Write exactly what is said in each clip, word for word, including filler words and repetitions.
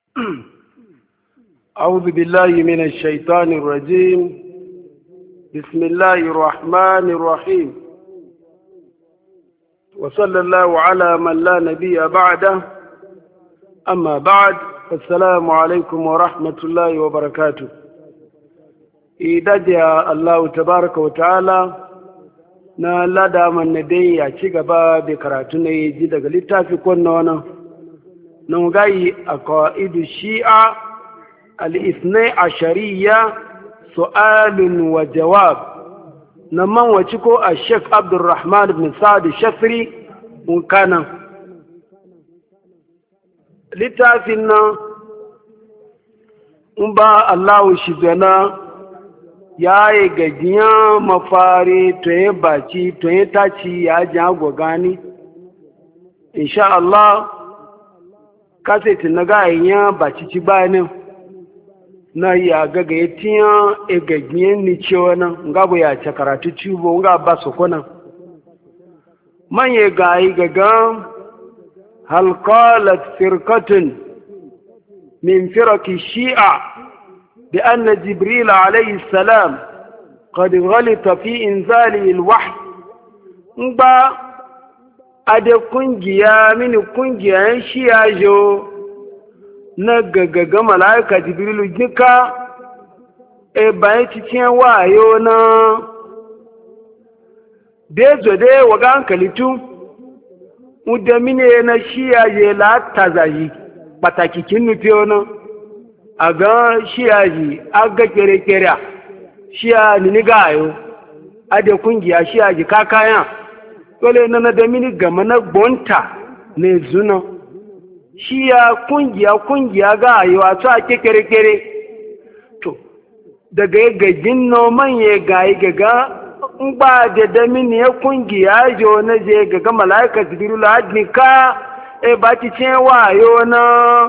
أعوذ بالله من الشيطان الرجيم. بسم الله الرحمن الرحيم، وصلى الله على من لا نبي بعده. أما بعد، السلام عليكم ورحمة الله وبركاته. إذا جاء الله تبارك وتعالى na lada man dai ya ci gaba da karatu ne ji daga littafi kwanna wannan nan gai a qaidu shi'a al-ithnai ashariya su'alun wa jawab na man wace ko a Sheikh Abdulrahman ibn Sa'd Shafri mun kana littafin nan in ba Allah shi gana ya yi gajiyan mafari to yi baci to yi taci ya ji agwa gani insha Allah kaseti na gayen baci ci bayanin na yi a gaga ya tiyan e gajiyan ni cewa nan gaba ya ce karatu cibo nga ba su kuna manye gayi gaga halkalat firkatun min firaki shi'a بأن جبريل عليه السلام قد غلط في إنزاله الوحي نبا أدى كنجيا من كنجيا شياجو نغغغ ملائكة جبريل جنكا إباين تتين وايونا ديزو دي وغان كاليتو مدامين شياجي لا تزاجي باتاكي كنو تيونا a ga shiyaji a ga kere-kere shiya nini gayo a da kungiya shiyaji kakaya dole na na da mini gama na bonta ne zuna shiya kungiya kungiya gayo a ta ake kere-kere to daga gajin noman ya gayi gaga in ba da da mini ya kungiya jo na je gaga mala'ika jibiru la'adnika e ba ci ce wayo na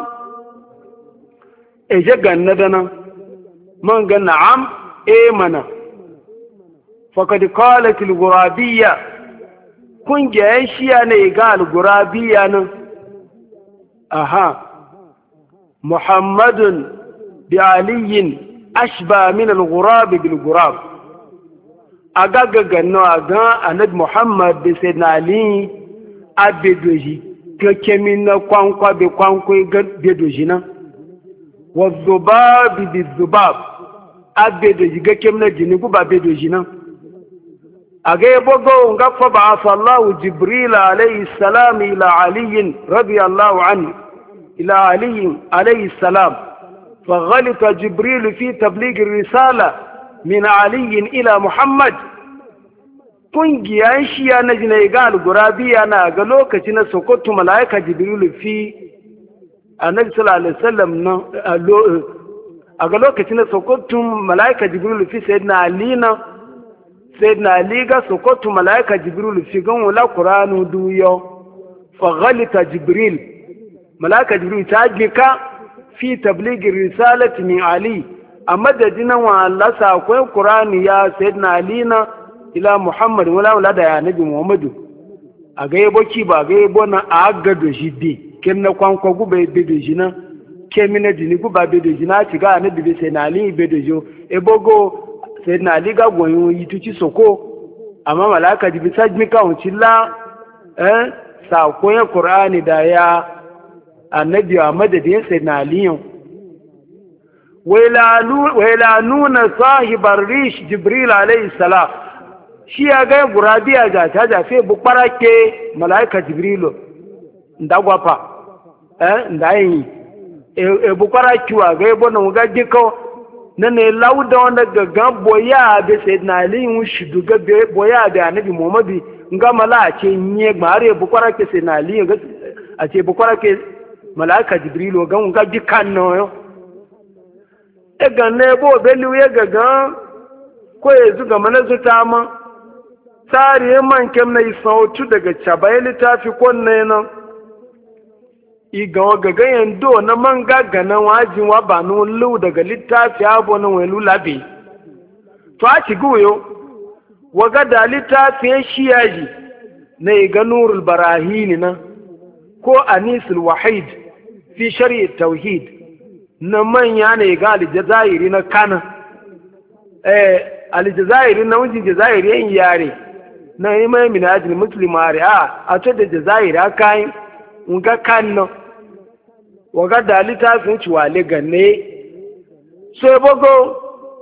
eje ganna dana man ga na'am e mana faqad qalat al-ghurabiyya kungiyan shiya ne ga al-ghurabiyya nan aha muhammadun bi aliyin ashba min al-ghurab bil ghurab aga ganna aga anad muhammad bi sayyidina ali abedoji kekemin na kwankwa be kwankwa ga bedoji nan والذباب بالذباب أبدو جيجا كمنا جنيكو بابدو جنا أغي بغو نغفى بعث الله جبريل عليه السلام إلى علي رضي الله عنه إلى علي عليه السلام فغلط جبريل في تبليغ الرسالة من علي إلى محمد kungiyan shiya na jina igal gurabiya na ga lokaci na sokoto malaika jibril fi annabi sallallahu alaihi wasallam na a ga lokacin da sokotun malaika jibril fi sayyidina ali na sayyidina ali ga sokotun malaika jibril fi gan wala qur'anu duyo fa ghalita jibril malaika jibril ta gika fi tabligh risalati min ali amma da dinan wa Allah sa akwai qur'ani ya sayyidina ali na ila muhammad wala wala da ya nabi muhammadu a ga yabo ki ba ga yabo na a ga do shi dai ken na kwankwa gube bedoji na kemi na jini guba bedoji na ci ga na bibe sai na ali bedojo ebogo sai na ali ga goyo yituci soko amma malaka jibi sajmi ka unci la eh sa koyan qur'ani da ya annabi a madadin sai na ali yon wala nuna sahibar rish jibril alayhi salam shi ya ga gurabiya ga ta jafe bu parake malaika jibrilo ndagwapa eh ndai e, e bukwara kiwa ga ebo na ga diko na ne lauda wanda ga gambo ya be sayyidina ali un shidu ga be boya da annabi muhammadu nga mala ce nye mare bukwara ke sayyidina ali ga a ce bukwara ke malaika jibril ga un ga dikan no yo e ga ne bo be liwe ga ga ko yanzu ga mana zuta ma tsari man kem na isautu daga cabai littafi konne nan igawa ga ganyen do na man gaggana wajin wa ba nun lu daga littafi abu na wani lulabe to a ci goyo waga da littafin shiyaji na iga nurul barahini na ko anisul wahid fi shari'a tauhid na manya ne ga aljazairi na kana eh aljazairi na wujin jazairi yan yare na yi mai minajin muslimari a a to da jazairi aka yi nga kanno waga da littafin ciwale ganne so bogo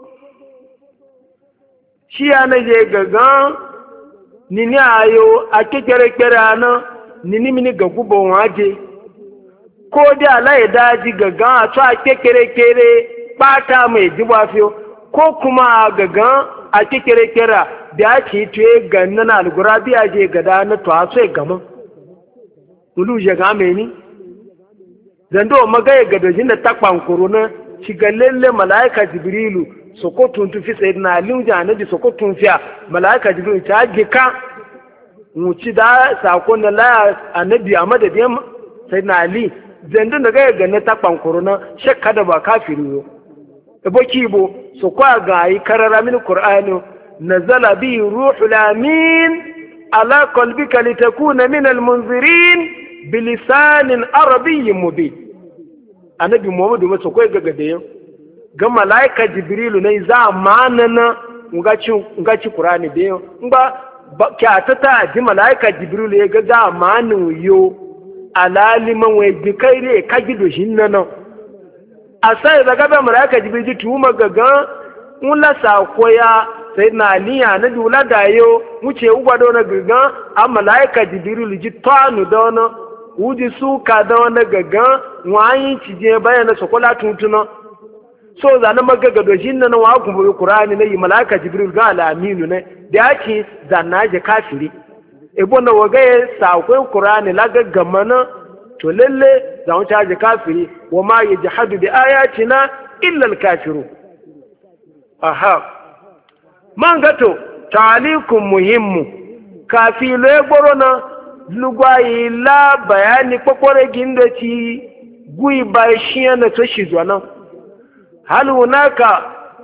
shi ya na je gagan nini ayo a kekere kere ana nini mini ga gubo waje ko da ala ya daji gagan a to a kekere kere bata mai jiba fiyo ko kuma gagan a kekere kere da ake tuye ganna na algura biya je gada na to a so gama mulu je ga meni zando magaya gadojin da takwan korona shiga lalle malaika jibrilu sokotun tu fi sayyidina ali janabi sokotun fiya malaika jibrilu ta gika muci da sakon da la annabi a madadin sayyidina ali zando da ga ganna takwan korona shakka da ba kafiri yo ebo kibo so kwa ga yi karara min qur'ani nazala bi ruhul amin ala qalbika litakuna min almunzirin bilisanin arabiyyin mubin annabi muhammadu maso kai ga gade ga malaika jibrilu ne za manana ngaci ngaci qur'ani de ngba kyata ta ji malaika jibrilu ya ga za manu yo alaliman wai dikaire ka gido shinna asai daga ba malaika jibrilu tuma gaga ula sa koya sai na aliya na dula dayo muce ugwado na gaga a malaika jibrilu ji tanu dono wuji suka da wani gaga wayin cije bayan sokola tuntuna so za na magaga do shin nan wa ku bi qur'ani ne malaka jibril ga alaminu ne da yake zanna je kafiri e bona waga ya sakoi qur'ani la gaga mana to lalle za mu taje kafiri wa ma yajhadu bi ayatina illa al-kafiru aha man gato ta'alikum muhimmu kafilu e borona lugwayi la bayani kwakware ginda ci gui ba shi yana ta shi zuwa hal hunaka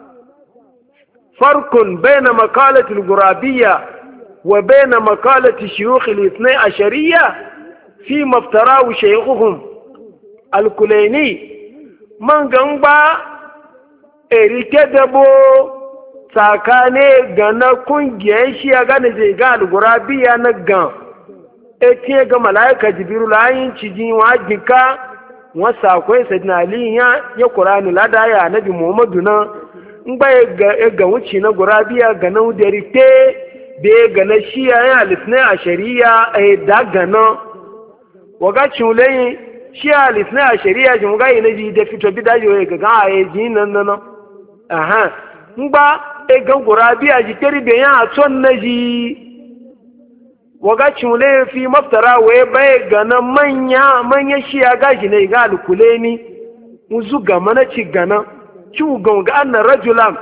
farkun baina makalati al-gurabiyya wa baina makalati shuyukh al-ithnay ashariyya fi maftarahu shaykhuhum al-kulaini man gamba erike dabo tsakane ga na kungiyar shi ya gane je ga al-gurabiyya na gan etiye ga malaika jibiru layin cijin wajika wasa akwai sayyidina ali ya ya qur'ani lada ya nabi muhammadu na ngba ga ga wuci na gurabiya ga na uderite be ga na shiya ya alisna ashariya e daga na waga chulai shiya alisna ashariya jin ga ina ji da fito bidajo ga ga aye jin nan nan aha ngba e ga gurabiya ji teri be ya ton na ji waga cule fi maftara waye bai gana manya manya shi ya gashi ne ga alkule ni muzu ga mana ci gana ci ga ga anna rajulan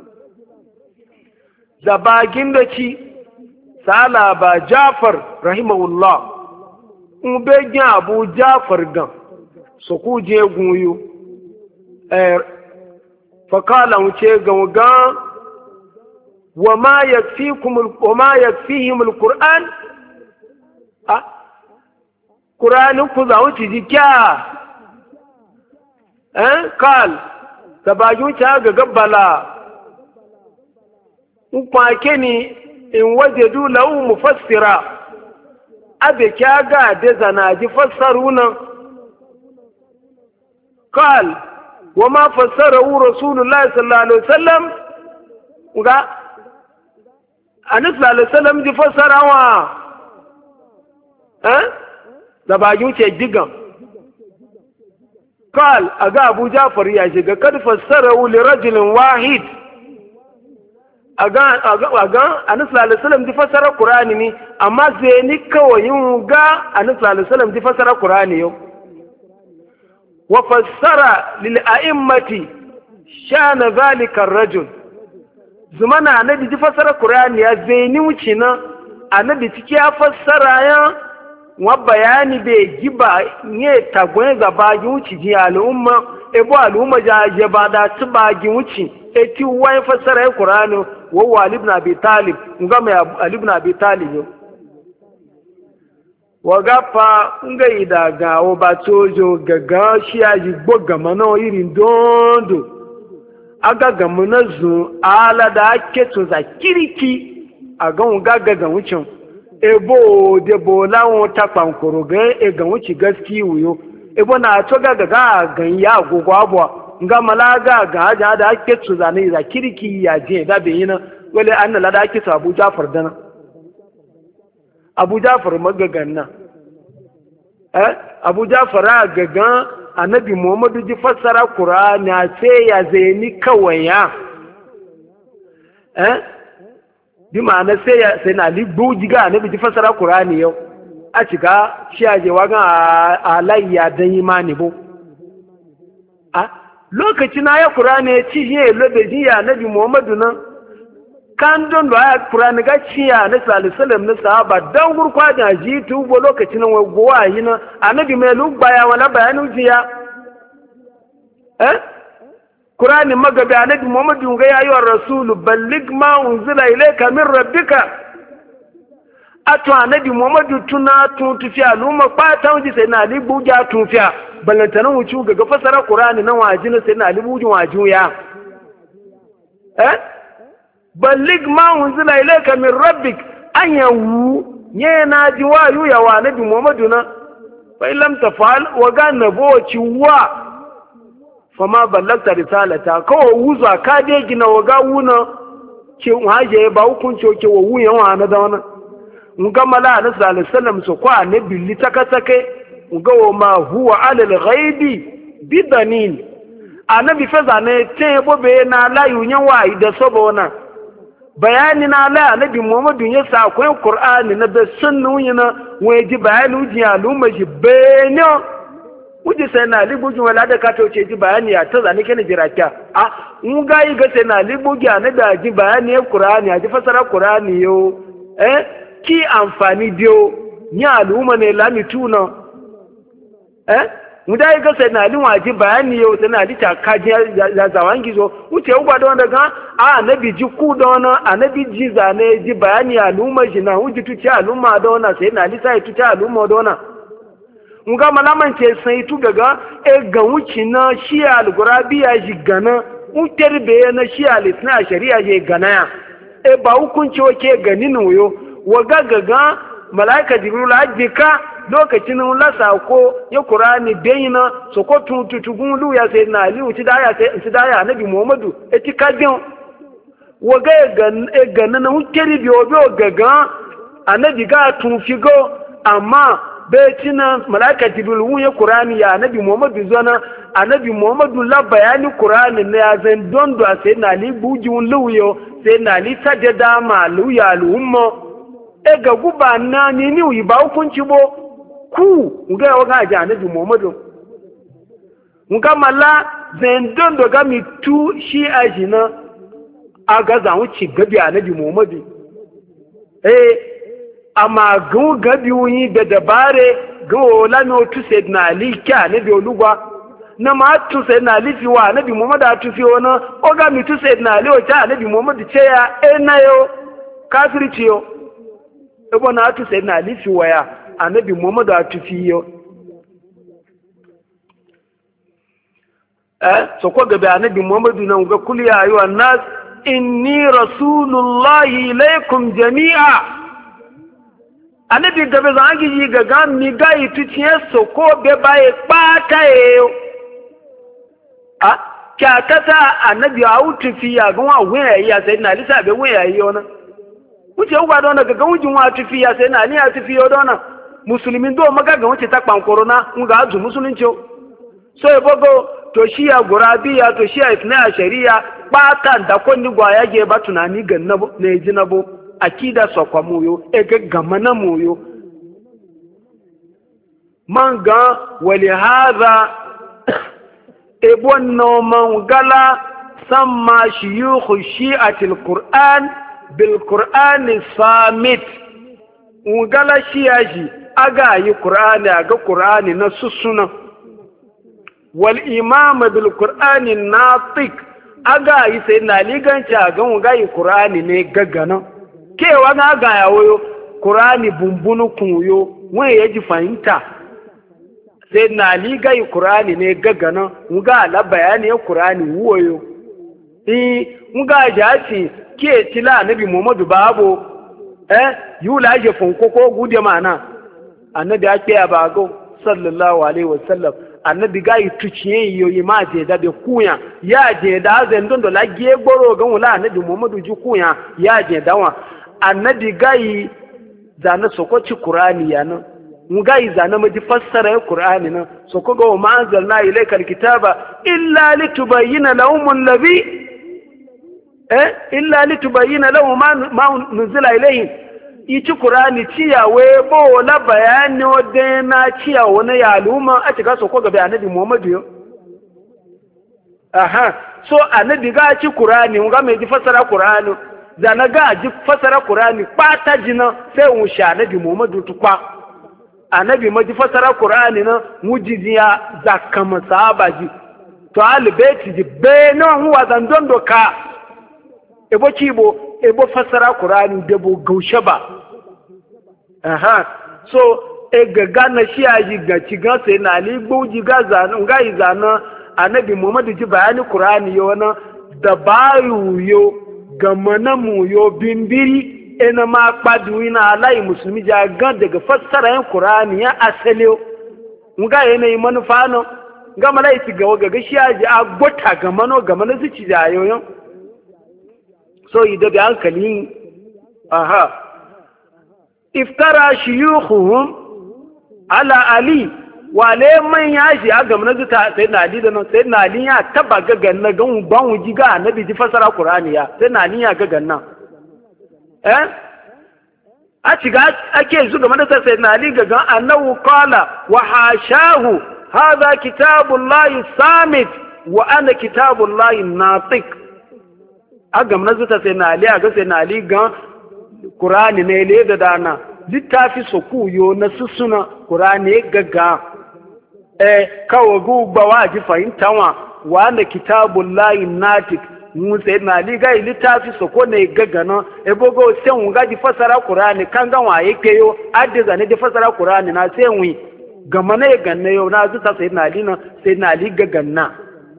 da bagin da ci sala ba Jafar rahimahullah un be gyan Abu Jafar gan so ku je gunyu eh fa kala mu ce ga ga wa ma yakfikum wa ma yakfihim alquran a Qur'anin ku za wuce jikiya eh kal tabaju ta ga gabbala in kwake ni in wajadu lahu mufassira abe kya ga da zanaji fassaruna kal wa ma fassarahu rasulullahi sallallahu alaihi wasallam ga annabi sallallahu alaihi wasallam ji fassarawa eh da bagin ce digan kal aga Abu Jafar ya shiga kad fassarahu li rajulin wahid aga aga aga annabi sallallahu alaihi wasallam ji fassara Qur'ani ne amma sai ni kawai yin ga annabi sallallahu alaihi wasallam ji fassara Qur'ani yau wa fassara lil a'immati shana zalika ar-rajul zumana annabi ji fassara Qur'ani ya zaini wuce na annabi ciki ya fassara ya wa bayani bai giba ne tagwai ga bagin wuce ji al'umma ebo al'umma jaje ba da su bagin wuce eti wai fassara ya Qur'ani wa wa ibn Abi Talib nga mai Ali ibn Abi Talib waga fa ngai da gawo ba tojo gaga shi aji gboga mana irin dondo aga gamu na zu ala da ake to za kiriki a gan gaga ga wucin ebo de bola won ta pankoro ga e ga wuci gaski wuyo ebo na to gaga ga gan ya gogo abwa nga malaga ga ja da ake to za ne za kiriki ya je da be yina wale an la da ake to Abu Jafar dana Abu Jafar magagan na eh Abu Jafar gagan annabi Muhammadu ji fassara Qur'ani sai ya zaini kawai ya eh bi ma'ana sai ya sai na libu jiga annabi ji fassara Qur'ani yau a cika shi aje wagan alayya dan imani bo a lokacin na ya Qur'ani ya ci je lobe ji ya annabi Muhammadu nan kan don da ya Qur'ani ga ci ya na sallallahu alaihi wasallam na sahaba dan gurkwa da ji tubo lokacin nan gowa yi nan annabi mai lugba ya wala bayanu jiya eh Qur'ani magabi annabi Muhammadu ga ya yi rasulu balligh ma unzila ilayka min rabbika ato annabi Muhammadu tuna tun tufiya luma kwata wuji sai na ali buja tufiya balantana wucu ga fasara Qur'ani nan wajin sai na ali bujin waju ya eh balligh ma unzila ilayka min rabbik an yawu nye na ji wayu ya wa nabi Muhammadu na fa lam tafal wa ga nabo ci wa fama ballagta risalata ko wuza ka de gina wa ga wuna ce haje ba hukunci ke wa wuyan wa na da wannan mun ga mala na sallallahu alaihi wasallam so kwa ne billi takatake mun ga wa ma huwa alal ghaibi bidanin annabi fa zane te bobe na la yunyan wa da sobona bayani na la annabi Muhammadu ya sa akwai Qur'ani na da sunnu yana waje bayani uji al'umma shi benyo uji sai na libuji wala da ka tauce ji bayani ya ta zane kana jiraka a mun ga yi ga sai na libuji annabi da ji bayani ya Qur'ani ya ji fasara Qur'ani yo eh ki amfani dio ni al'umma ne lami tuna eh mu da yi ga sai na liwa ji bayani yo sai na lita kaji ya zawangi zo wuce uba da wanda ga a annabi ji ku da wani annabi ji zane ji bayani al'umma ji na wuji tuci al'umma da wani sai na lisa ya tuci al'umma da wani nga malaman ce sai tu gaga e ga wuci na shi al-gurabiya ji gana uterbe na shi al-isna shari'a je gana ya e ba hukunci wake ganin wuyo wa gaga malaika jibril ajika lokacin lasa ko ya Qur'ani bayina so ko tutugun lu ya sai na ali uti daya sai uti daya annabi Muhammadu eti kadin waga gan e gan na ukeri bi obi ogaga annabi ga tufigo amma betina malaika jibril wu ya Qur'ani ya annabi Muhammadu zona annabi Muhammadu la bayani Qur'ani ne ya zan dondo sai na ali bujun luyo sai na ali sajada ma lu ya lumma e ga guba na ni ni wi ba hukunci bo ku nga waga ja annabi Muhammadu nga mala zendon do ga mi tu shi ajina aga za wuci gabi annabi Muhammadu eh amma gu gabi wi da dabare go la no tu sayyidina ali ka annabi olugwa na ma tu sayyidina ali fi wa annabi Muhammadu tu fi wona o ga mi tu sayyidina ali o ta annabi Muhammadu ce ya e na yo kafirci yo e bona tu sayyidina ali fi waya annabi Muhammadu a tufiyo eh so ko gabe annabi Muhammadu nan ga kul ya ayyuhan nas inni rasulullahi ilaykum jami'a annabi gabe zan gi ga ga mi ga ituciye so ko be baye pata eyo a kya kata annabi a utufiya ga wa waya ya sai na lisa be waya yi ona wuce uba dona ga ga wujin wa tufiya sai na ni a tufiyo dona musulmin do magaga wace ta kwankoro na nga azu musulunci so e bogo to shiya gurabiya to shiya isna shari'a bata da konni gwaya ge ba tunani ganna ne jinabo akida sokwa muyo e ga gamana muyo manga wali hadha e bonno man gala samma shuyukh shi'ati alquran bil qur'an samit ngala shiyaji aga yi Qur'ani aga Qur'ani na susuna wal imam bil Qur'ani natiq aga yi sai na liganci aga ga yi Qur'ani ne gaggana kewa ga ga yawo Qur'ani bumbunu kunyo wani ya ji fahimta sai na ali gai qur'ani ne gagana nga ala bayani qur'ani wuyo eh nga jaci ke tila annabi muhammadu babo eh yula je fonko ko gude mana annabi ake abago sallallahu alaihi wasallam annabi gai tuciye yoyi ma je da be kuya ya je da zan don do lage gboro gan wala annabi muhammadu ji kuya ya je dawa annabi gai zana sokoci qur'ani yana mun gai zana maji fassara qur'ani na soko ga ma anzalna ilayka alkitaba illa litubayyana lahum alladhi eh illa litubayyana lahum ma nuzila ilayhim ichi qur'ani ciyawe bo la bayani ode na ciyawo na yaluma a cika soko ga annabi muhammadu yo aha so annabi ga ci qur'ani mun ga mai ji fassara qur'ani zana ga ji fasara Qur'ani pata jina sai un sha nabi Muhammadu tukwa annabi ma ji fasara Qur'ani na mujiziya zakama sahaba ji to albayti ji be no huwa zan don doka ebo kibo ebo fasara Qur'ani da bo gaushe ba aha so e gaga na shi aji ga ci ga sai na ali gboji ga zana ga izana annabi Muhammadu ji bayani Qur'ani yo na da bayu yo gama na mu yo bimbiri ina ma kpadu ina alayi musulmi ja gan daga fassara yin Qur'ani ya asali nga yana yi manufa no ga malai ti gawa ga gashi aji a gota ga mano ga mana zuci da yoyon so ida bi hankali aha iftara shuyukhuhum ala ali wale man ya shi a gamna zuta sai na ali da nan sai na ali ya taba gagan na gan ban wuji ga annabi ji fasara qur'ani ya sai na ali ya gagan nan eh a ci ga ake zu gamna sai na ali gagan annahu qala wa hashahu hadha kitabullahi samit wa ana kitabullahi natiq a gamna zuta sai na ali ga sai na ali gan qur'ani ne le da dana littafi sokuyo na susuna qur'ani gaga eh kawo gugba waji fahimta wa wanda kitabul lahi natik mun sai na li ga littafi soko ne gagana e bogo sen ga di fasara qur'ani kan ga waye keyo adde zane di fasara qur'ani na sai wi gama ne ganne yo na zuta sai na li na sai na li gaganna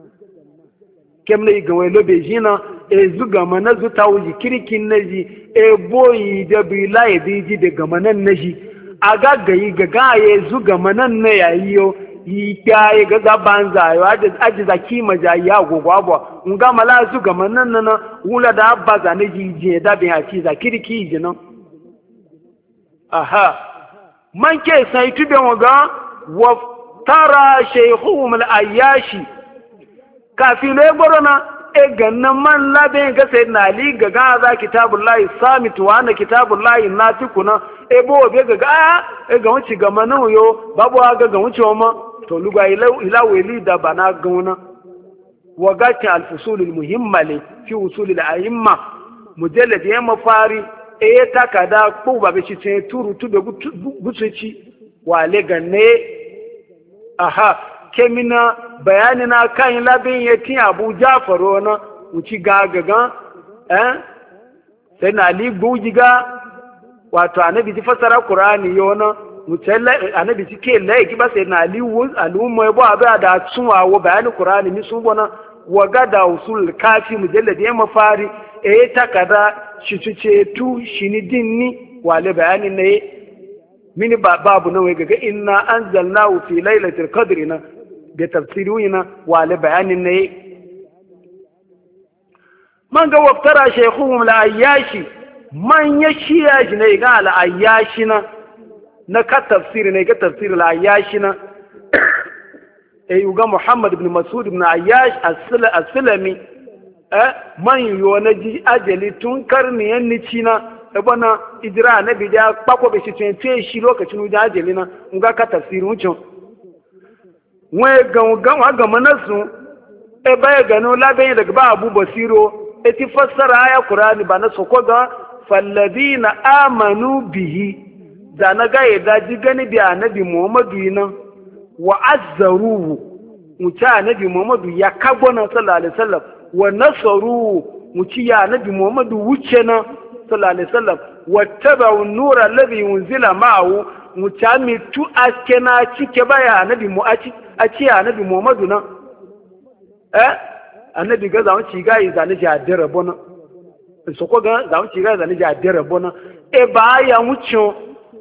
kemne ga wai lobe jina e zuga mana zuta wuji kirkin naji e boyi da bilaye biji da gama nan naji aga gayi gaga ye zuga manan ne yayiyo yi kyaye ga gaban zayo aji zaki majayi agogwabwa nga mala su ga manan nan wula da abba za ne jije da bin haki za kirki jinan aha man ke sai tube waga wa tara shaykhuhum al-ayyashi kafile gorona e gannan man labe ga sayyidina ali ga ga za kitabullahi samit wa ana kitabullahi natikuna e bo be ga ga e ga wuci ga manan yo babu ga ga wuci ma to lugwa ila weli da bana gauna wagati al-fusul al-muhimma li fi usul al-a'imma mujallad ya mafari e takada ko ba be ci turu tube gutsuci wale ganne aha kemina bayanina kan labin yatin Abu Ja'far ona uci gagaga eh sai na ali bujiga wato annabi ji fasara Qur'ani yona mutalla annabi cike lai ki ba sai na liwu al'umma yabo abada da tsuwa wa bayanin qur'ani mi sun bona wa gada usul kafi mujallad ya mafari e takada shicuce tu shini dinni wale bayanin ne mini babu nan wai ga inna anzalnahu fi lailatul qadri na da tafsirina wale bayanin ne man ga waftara shaykhuhum la ayyashi man yashiya ne ga la ayyashi na na ka tafsiri ne ga tafsiri la ayyashi na eh uga Muhammad ibn Mas'ud ibn Ayyash as-Sulami eh man yo na ji ajali tun karni yan nici na e bana idra na bi da kwako be shi tun shi lokacin da ajali na uga ka tafsiri wucin wai ga ga ga manasu e baya gano labe daga ba Abu Basiro e ti fassara aya Qur'ani ba na soko ga falladina amanu bihi da na ga yadda ji gani bi annabi Muhammadu nan wa azzaruhu muci annabi Muhammadu ya kagona sallallahu alaihi wasallam wa nasaruhu muci ya annabi Muhammadu wuce na sallallahu alaihi wasallam wattaba'u an-nura alladhi unzila ma'ahu mutami tu aske na cike baya annabi mu a ci annabi Muhammadu nan eh annabi ga zamu ci ga yi zane ja dare bona so ko ga zamu ci ga zane ja dare bona e ba ya mucho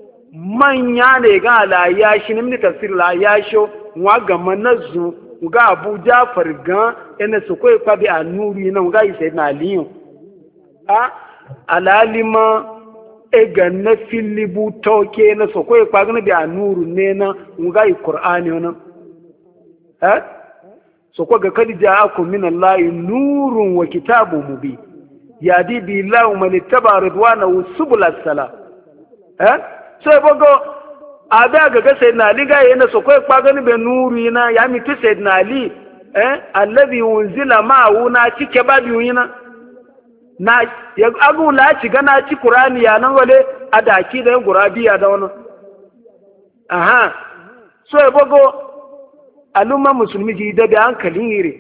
manya ne ga la ya shi ne tafsir la ya sho wa ga manazu ga Abu Jafar ga ene so ko pa bi anuri na ga yi sayyidina Ali a alalima e ga na filibu toke na so ko pa ga bi anuru ne na ga yi Qur'ani wannan eh so ko ga kadi ja'akum min Allah nurun wa kitabun mubin yadi bi lahu man ittaba ridwanahu subul salam eh so e bogo ada ga ga sayyidina Ali ga yana so ko pa ga ni be nuru ina ya mi tu sayyidina Ali eh alladhi unzila ma'ahu na cike babu yina na ya agu la ci ga na ci Qur'ani ya nan wale adaki da gurabiya da wannan aha so e bogo al'umma musulmi ji da da hankalin yire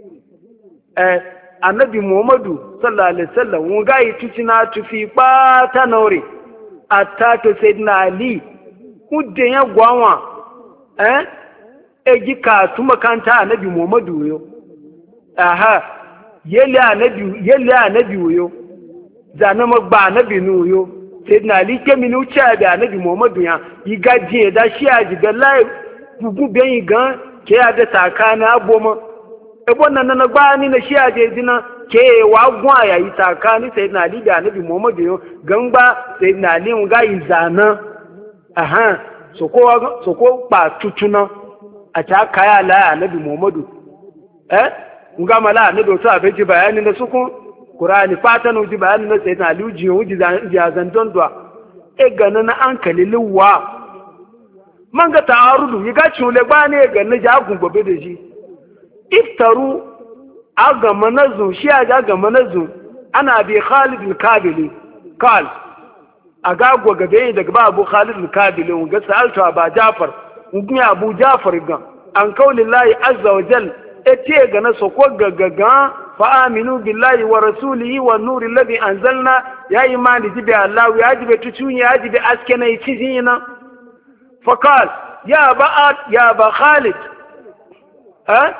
eh annabi Muhammadu sallallahu alaihi wasallam mun ga yi tucina tufi pata nore atta to sayyidina Ali kudin ya gwawa eh egi ka tu makanta annabi Muhammadu yo aha yele annabi yele annabi yo zana magba annabi nu yo sayyidina Ali ke minu cha da annabi Muhammadu ya yigaje da shi aji ga lai gugu ben gan ke ya da takana aboma ebo nan na gbani na shi aje dina ke wa gwa ya yi takani sayyidina Ali da annabi Muhammadu yo gangba sayyidina Ali un ga izana aha soko soko pa tutuna a ta kaya la annabi Muhammadu eh un ga mala annabi to abeji bayani na suku Qur'ani fatan uji bayani na sayyidina Ali uji uji zan don dwa e gana na ankali luwa man ga ta'arudu yiga chule bane ga na jagun gobe da shi iftaru aga manazu shi aga manazu ana bi Khalid al-Kabili qal aga gogabe daga ba Abu Khalid al-Kabili ga sa'altu Abu Jafar ngi Abu Jafar ga an kaulillahi azza wa jal ete ga na soko gagaga fa aminu billahi wa rasulihi wa nuri alladhi anzalna ya imani jibi Allah ya jibi tucuni ya jibi askena yicizina فقال يا با يا با خالد ها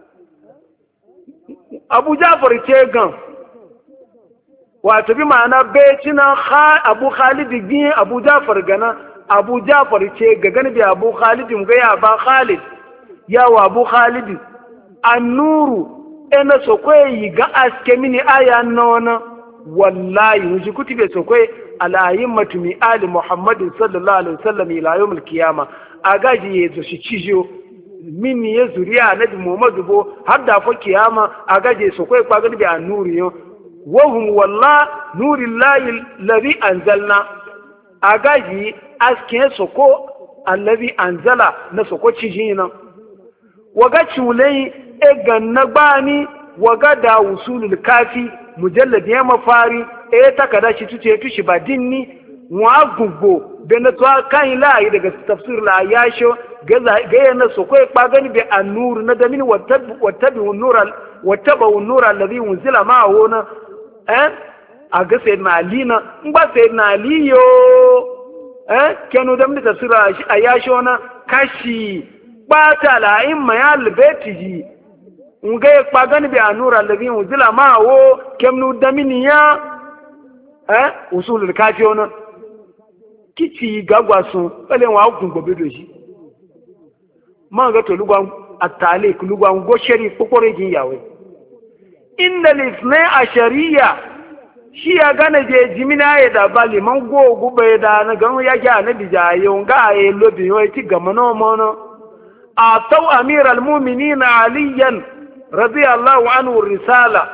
ابو جعفر تيغان wato bi ma'ana becina abu khalid bin abu jafar gana abu jafar ce ga gani bi abu khalid ga ya ba khalid ya wa abu khalid annuru ena sokwe ga aske mini aya nona wallahi wuji kutibe sokwe al'ayimmatu mi ali muhammadin sallallahu alaihi wasallam ila yawmil qiyama agaji yezo shi cijo min ye zuriya nabi muhammadu bo har da fa kiyama agaje so kai kwa gani bi annuri yo wa hum wallahi nurillahi alladhi anzalna agaji aske so ko alladhi anzala na so ko cijina waga chulai e ganna bani waga da usulul kafi mujallad ya mafari e takada shi tuce tushi ba dinni wa guggo da na tsawa kan layi daga tafsir la yasho ga yana so kai pagani bi annur na damin wattabi an-nur wattaba an-nur alladhi unzila ma wona eh aga sayyidina ali na ngba sayyidina ali yo eh kenu da min tafsir a yasho na kashi bata la imma ya albetiji nga pagani bi annur alladhi unzila ma wo kemnu daminiya eh usulul kafi ona kici gagwasun kale wa gun gobe do shi man ga to lugwan at-talik lugwan go shari kokore jin yawe inna lisna ashariya shi ya gane je jimina ya da bali man go gube da na gan ya ga na bijayo ga e lobi yo ti gamano mono ataw amiral mu'minin aliyan radiyallahu anhu risala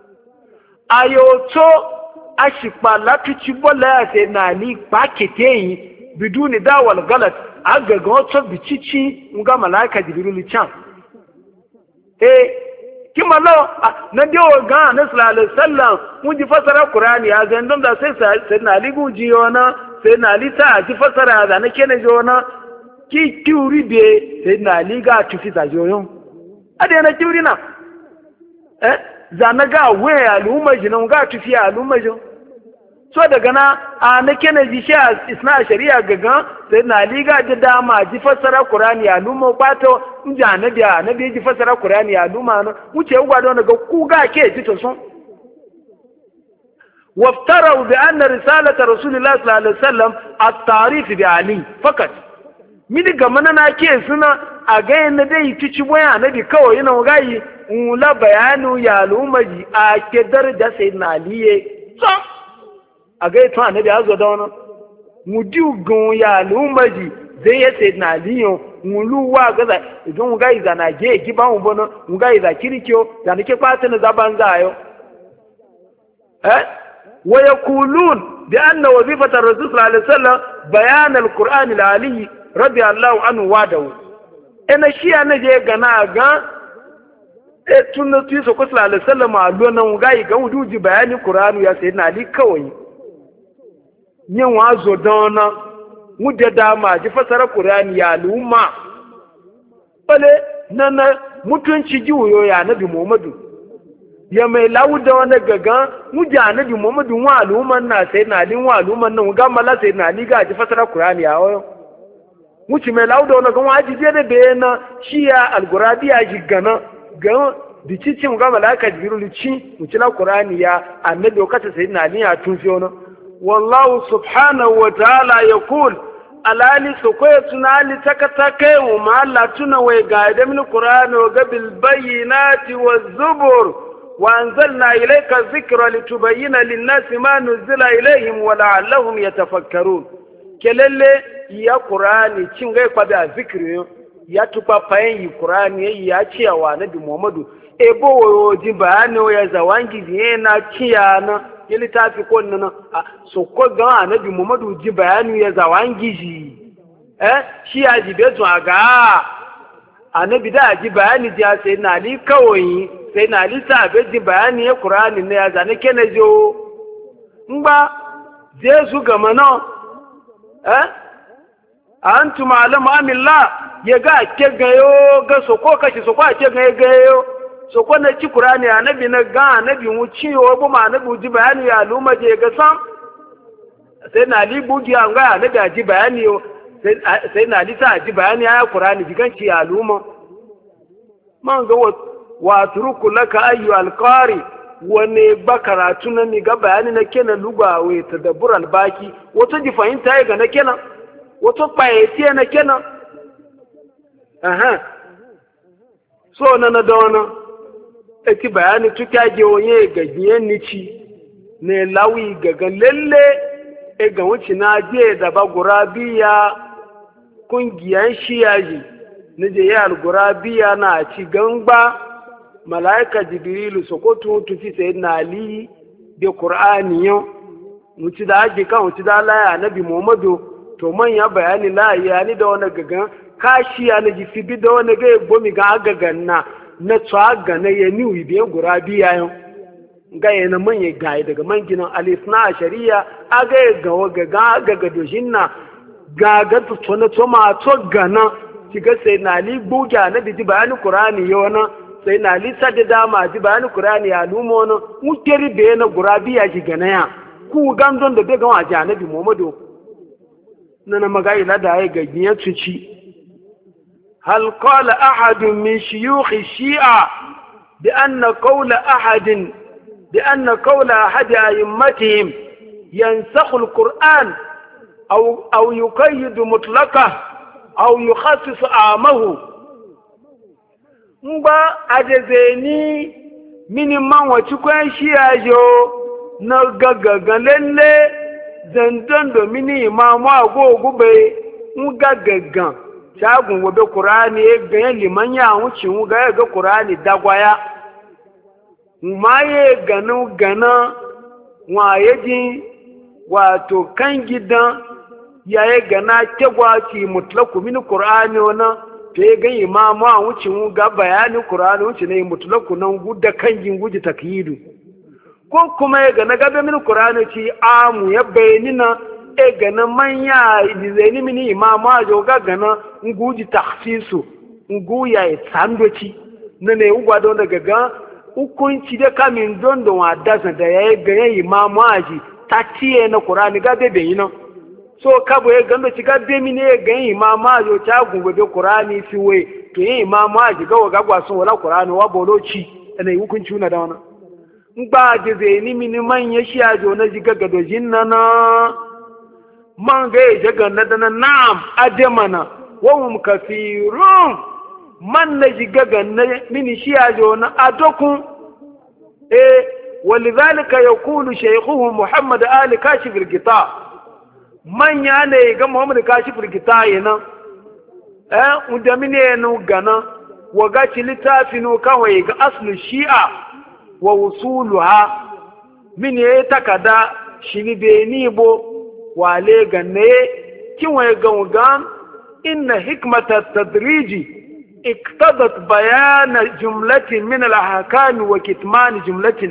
ayoto ashipa latuci bola ya sai na ni pakete yi biduni dawal galat agaga wato bicici nga malaika jibril can eh kima lo na dewo ga na sallallahu alaihi wasallam mun ji fasara qur'ani ya zan don da sai sai na ligu ji yona sai na li ta ji fasara da na kene jona ki kiuri be sai na liga tufi da joyon ade na kiuri na eh zanaga we al'umma jinan ga tufi al'umma jin so daga na a na kene ji shi a isna shari'a gaga sai na liga ji dama ji fassara qur'ani ya luma bato in ji annabi annabi ji fassara qur'ani ya luma na wuce ugwa don daga ku ga ke ji to sun waftarau bi anna risalata rasulillahi sallallahu alaihi wasallam at-ta'rif bi ali fakat mini ga manana ke suna a ga na dai tuci boya annabi kawai yana gayi ula bayanu ya luma ji a ke daraja sayyidina ali so a gai tun annabi ya zo da wani mudiu gun ya lumaji zai ya sai na liyo mulu wa gaza idan mu gai zana ge ki ba mu bono mu gai za kirkiyo da nake fata na zaban zayo eh wa yaqulun bi anna wazifata rasul sallallahu alaihi wasallam bayan alquran alali radiyallahu anhu wadahu ina shi ana je gana ga e tun na tuyi so ko sallallahu alaihi wasallam a lona mu gai ga wuduji bayani qur'anu ya sayyidina ali kawai yin wazo dona mudda dama ji fasara Qur'ani ya luma bale nana mutunci jiwo ya nabi Muhammadu ya mai lauda wani gaga mudda nabi Muhammadu wa luman na sai na lin wa luman nan ga mala sai na li ga ji fasara Qur'ani ya wayo muci mai lauda wani ga waji je da bayana shiya al-Qur'ani ya jigana ga bicicin ga malaka jibril ci muci la Qur'ani ya annabi wakata sai na lin ya tunfi wani والله سبحانه وتعالى يقول alali sokoye tunali takatake وما لا تنا ويقاعد من القرآن وقبل بينات والزبر وأنزلنا إليك الذكر لتبين للناس ما نزل إليهم ولعلهم يتفكرون kelele ya Qur'ani cin gai kwa da zikiri ya tupa fayin yi Qur'ani ya ciya wa Nabi Muhammadu ebo woji bayani ya zawangi biye na ciya na ya littafi ko nan so ko ga Nabi Muhammadu ji bayani ya zawangi shi eh shi ya ji bezu aga annabi da ji bayani ya sai na ali kawai sai na ali sa be ji bayani ya Qur'ani ne ya zane kenejo ngba jesu ga mana eh antum alamu amillah ya ga ke gayo ga so ko kashi so ko ke ga gayo so ko na ci Qur'ani annabi na ga annabi mu ciwo bu ma annabi ji bayani ya luma je ga sam sai na ali bugi an ga annabi ji bayani yo sai na ali ta ji bayani ya Qur'ani digan ci ya luma man ga wa turuku laka ayu alqari wane ba karatu na ni ga bayani na kenan lugawe tadabbur albaki wato ji fahimta ga na kenan wato bayyace na kenan aha so na na dawana eti bayani tuka je wonye ga giyen nici ne lawi ga ga lalle e ga wuci na je da ba gurabiya kungiyan shiyaji ne je ya gurabiya na ci gangba malaika jibrilu sokoto tufi sayyidina ali bi qur'ani yo muci da aje kan muci da Allah ya nabi muhammadu to manya bayani la ya ni da wani gagan kashi ya na jifi bi da wani ga gomi ga gagan na na tsaga na ya ni wi bi gurabiya yo ga yana manya ga daga manginan alisna shari'a aga ga ga ga ga dojinna ga ga to na to ma to gana kiga sayyidina ali buga na bi bayani qur'ani yo na sai na lisa da dama ji bayanin Qur'ani ya lumo no muteri be na gurabi ya ji ganaya ku gandon da be ga wa janabi Muhammadu nana magai la da ya gagiya tuci hal qala ahad min shuyukh shi'a bi anna qawla ahad bi anna qawla ahad aymatihim yansakh al-Qur'an aw aw yuqayyid mutlaqah aw yukhassis amahu ngba adezeni mini man wace kwan shi yajo na gaggagan lalle zandan da mini imamu agogo bai ngaggagan shagun wabe qur'ani ga liman ya wuce mu ga ga qur'ani dagwaya maye ganu gana waye ji wato kan gidan yaye gana kegwaci mutlaku mini qur'ani wana te ga imamu a wucin ga bayanin Qur'ani wuce ne mutlaku nan gudda kangin guji takyidu ko kuma ya ga na gabe min Qur'ani ci amu ya bayanina e ga na manya dizeni mini imamu a joga ga na nguji takhsisu ngu ya tsandoci na ne ugwa don daga ga hukunci da kamin don don wadasa da yayi ga imamu aji tatiye na qur'ani ga be yina so kabo ya gando ci ga be mi ne ga imam ajo ta gungo be qur'ani fi we to yin imam aji ga wa gagwa so wala qur'ani wa boloci ina yi hukunci na da wannan in ba je zai ni mini man ya shi ajo na ji gaga do jinna na man ga ya ga na da na na'am ademana wa hum kafirun man na ji gaga na mini shi ajo na adokun eh ولذلك يقول شيخه محمد آل كاشف الغطاء من يعني ga Muhammad kashif al-Gita yana eh undamine no gana waga ci litafinu kawai ga aslu shi'a wa wusuluha min ya takada shini be ni bo wale ganne kin waye gangan inna hikmata tadriji iktadat bayan jumlatin min al-ahkam wa kitman jumlatin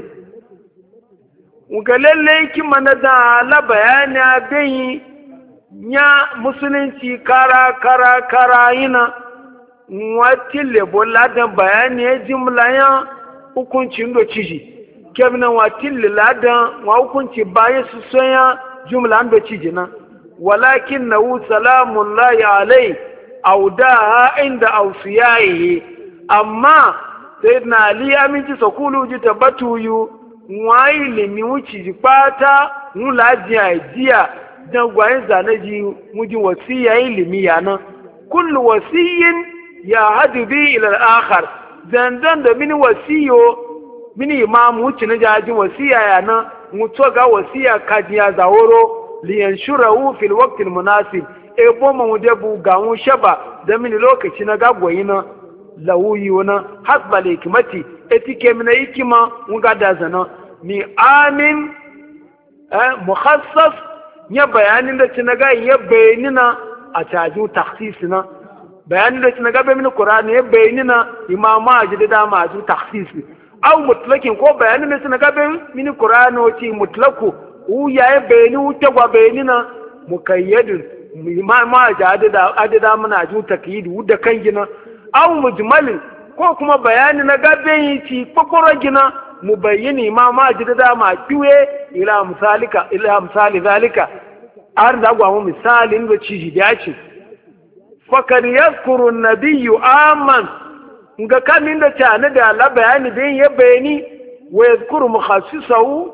ugalelle ki mana da la bayani abin ya musulunci kara kara kara yana watille bolla da bayani ya jimla ya hukuncin do ciji kebna watille ladan wa hukunci bayan su soya jumla do ciji na walakin nahu salamun lahi alai audaha inda ausiyaihi amma sayyidina ali aminci sakulu ji tabatu yu wọ́n ilé mi wọ́n ti di pátá wọ́n láti àìdíà dangwa yin zane ji wujin wasiya ilé mi yana kullu wasiyin ya hadu bi ila al-akhar zandan da mini wasiyo mini imamu wuce na jaji wasiya yana mutu ga wasiya kaji ya zaworo liyanshurahu fil waqti al-munasib e boma wude bu ga wun shaba da mini lokaci na gagwayina lawuyi wana hasba hikmati etike mina hikima nga da zana ni amin eh mukhassas ya bayanin da cinaga ya bayanina a taju takhsisina bayanin da cinaga be min qur'ani ya bayanina imama ajida da ma ju takhsisi aw mutlakin ko bayanin da cinaga be min qur'ani wati mutlaku u ya bayani u tagwa bayanina mukayyadun imama ajida da adida mana ju takyid u da kan gina aw mujmalin ko kuma bayani na gaben yi ci kwakwaro gina mu bayyani ma ma ji da dama kiwe ila misalika ila misali zalika har da gwa mu misalin da ciji da ce fakar yazkuru nabiyyu aman ga kamin da ta na da Allah bayani da ya bayani wa yazkuru mukhassisahu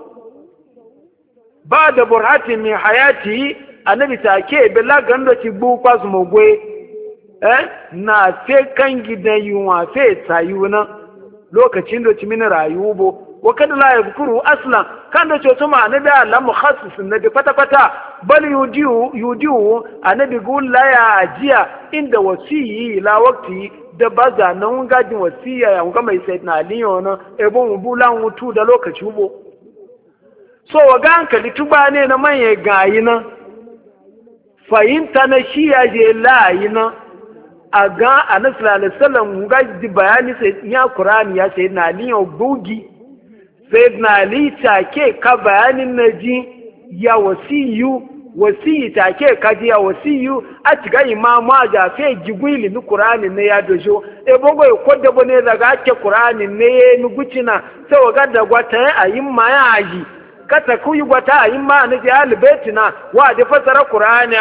ba'da burhatin min hayati annabi take billa gando ci bu kwasu mogwe eh na fe kan gidan yunwa fe tsayu na lokacin da ci mini rayu bo wa kada la yadhkuru aslan kan da cewa ma annabi Allah mukhassis na da fata fata bal yudiu yudiu annabi gul la ya ajiya inda wasiyi la waqti da baza nan gajin wasiya ya ga mai sayyidina ali yona e bon bulan wutu da lokaci bo so wa ga hankali tuba ne na manye gayi na fahimta na shi ya je layi na a ga annabi sallallahu alaihi wasallam ga di bayani sai ya qur'ani ya sai na ni ogogi sai na li take ka bayanin naji ya wasiyu wasiyi take ka ji ya wasiyu a tiga imamu a jafe jigwili ni qur'ani ne ya dojo e bogo e kodde bone daga ake qur'ani ne ni gucina sai waga da gwata ayin ma ya aji kata kuyi gwata ayin ma ne ya albetina wa da fasara qur'ani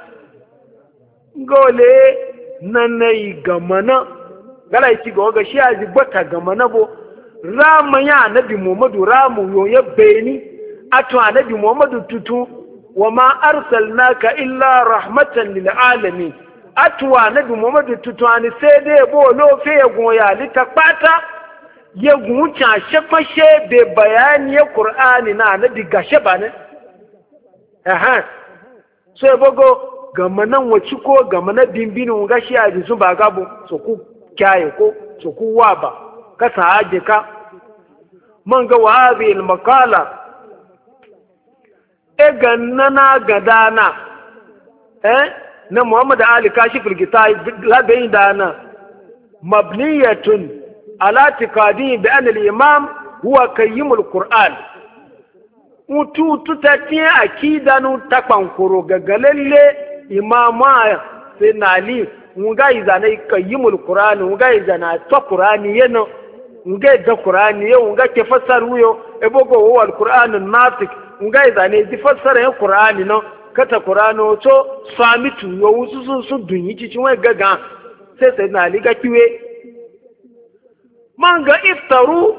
gole nan na yi gamana gala yi ci ga waga shi a ji bata gamana bo rama ya anabi muhammadu ramu yoye beni ato anabi muhammadu tutu wa ma arsalnaka illa rahmatan lil alamin ato anabi muhammadu tutu ani sai dai bo lo fe ya goya lita pata ya guncha shefashe be bayani ya qur'ani na anabi gashe bane eh so e bogo gama nan waci ko gama na bimbinin gashi a jisun ba gabo su ku kyaye ko su ku wa ba ka sahaje ka man ga wazi il makala e ganna na gadana eh na Muhammad Ali Kashif al-Gita la bayin dana mabniyatun ala tiqadi bi an al-imam huwa kayyimul qur'an mutu tutatiye akidanu takwankuro gagalalle imamu sai na ali nga izana kayyimul qur'ani nga izana to qur'ani yeno nga da qur'ani yo nga ke fasaru yo e bogo wal qur'an natik nga izane di fassara ya qur'ani no kata qur'ano to samitu yo wusu sun sun dunyi cikin wai gaga sai sai na liga kiwe manga iftaru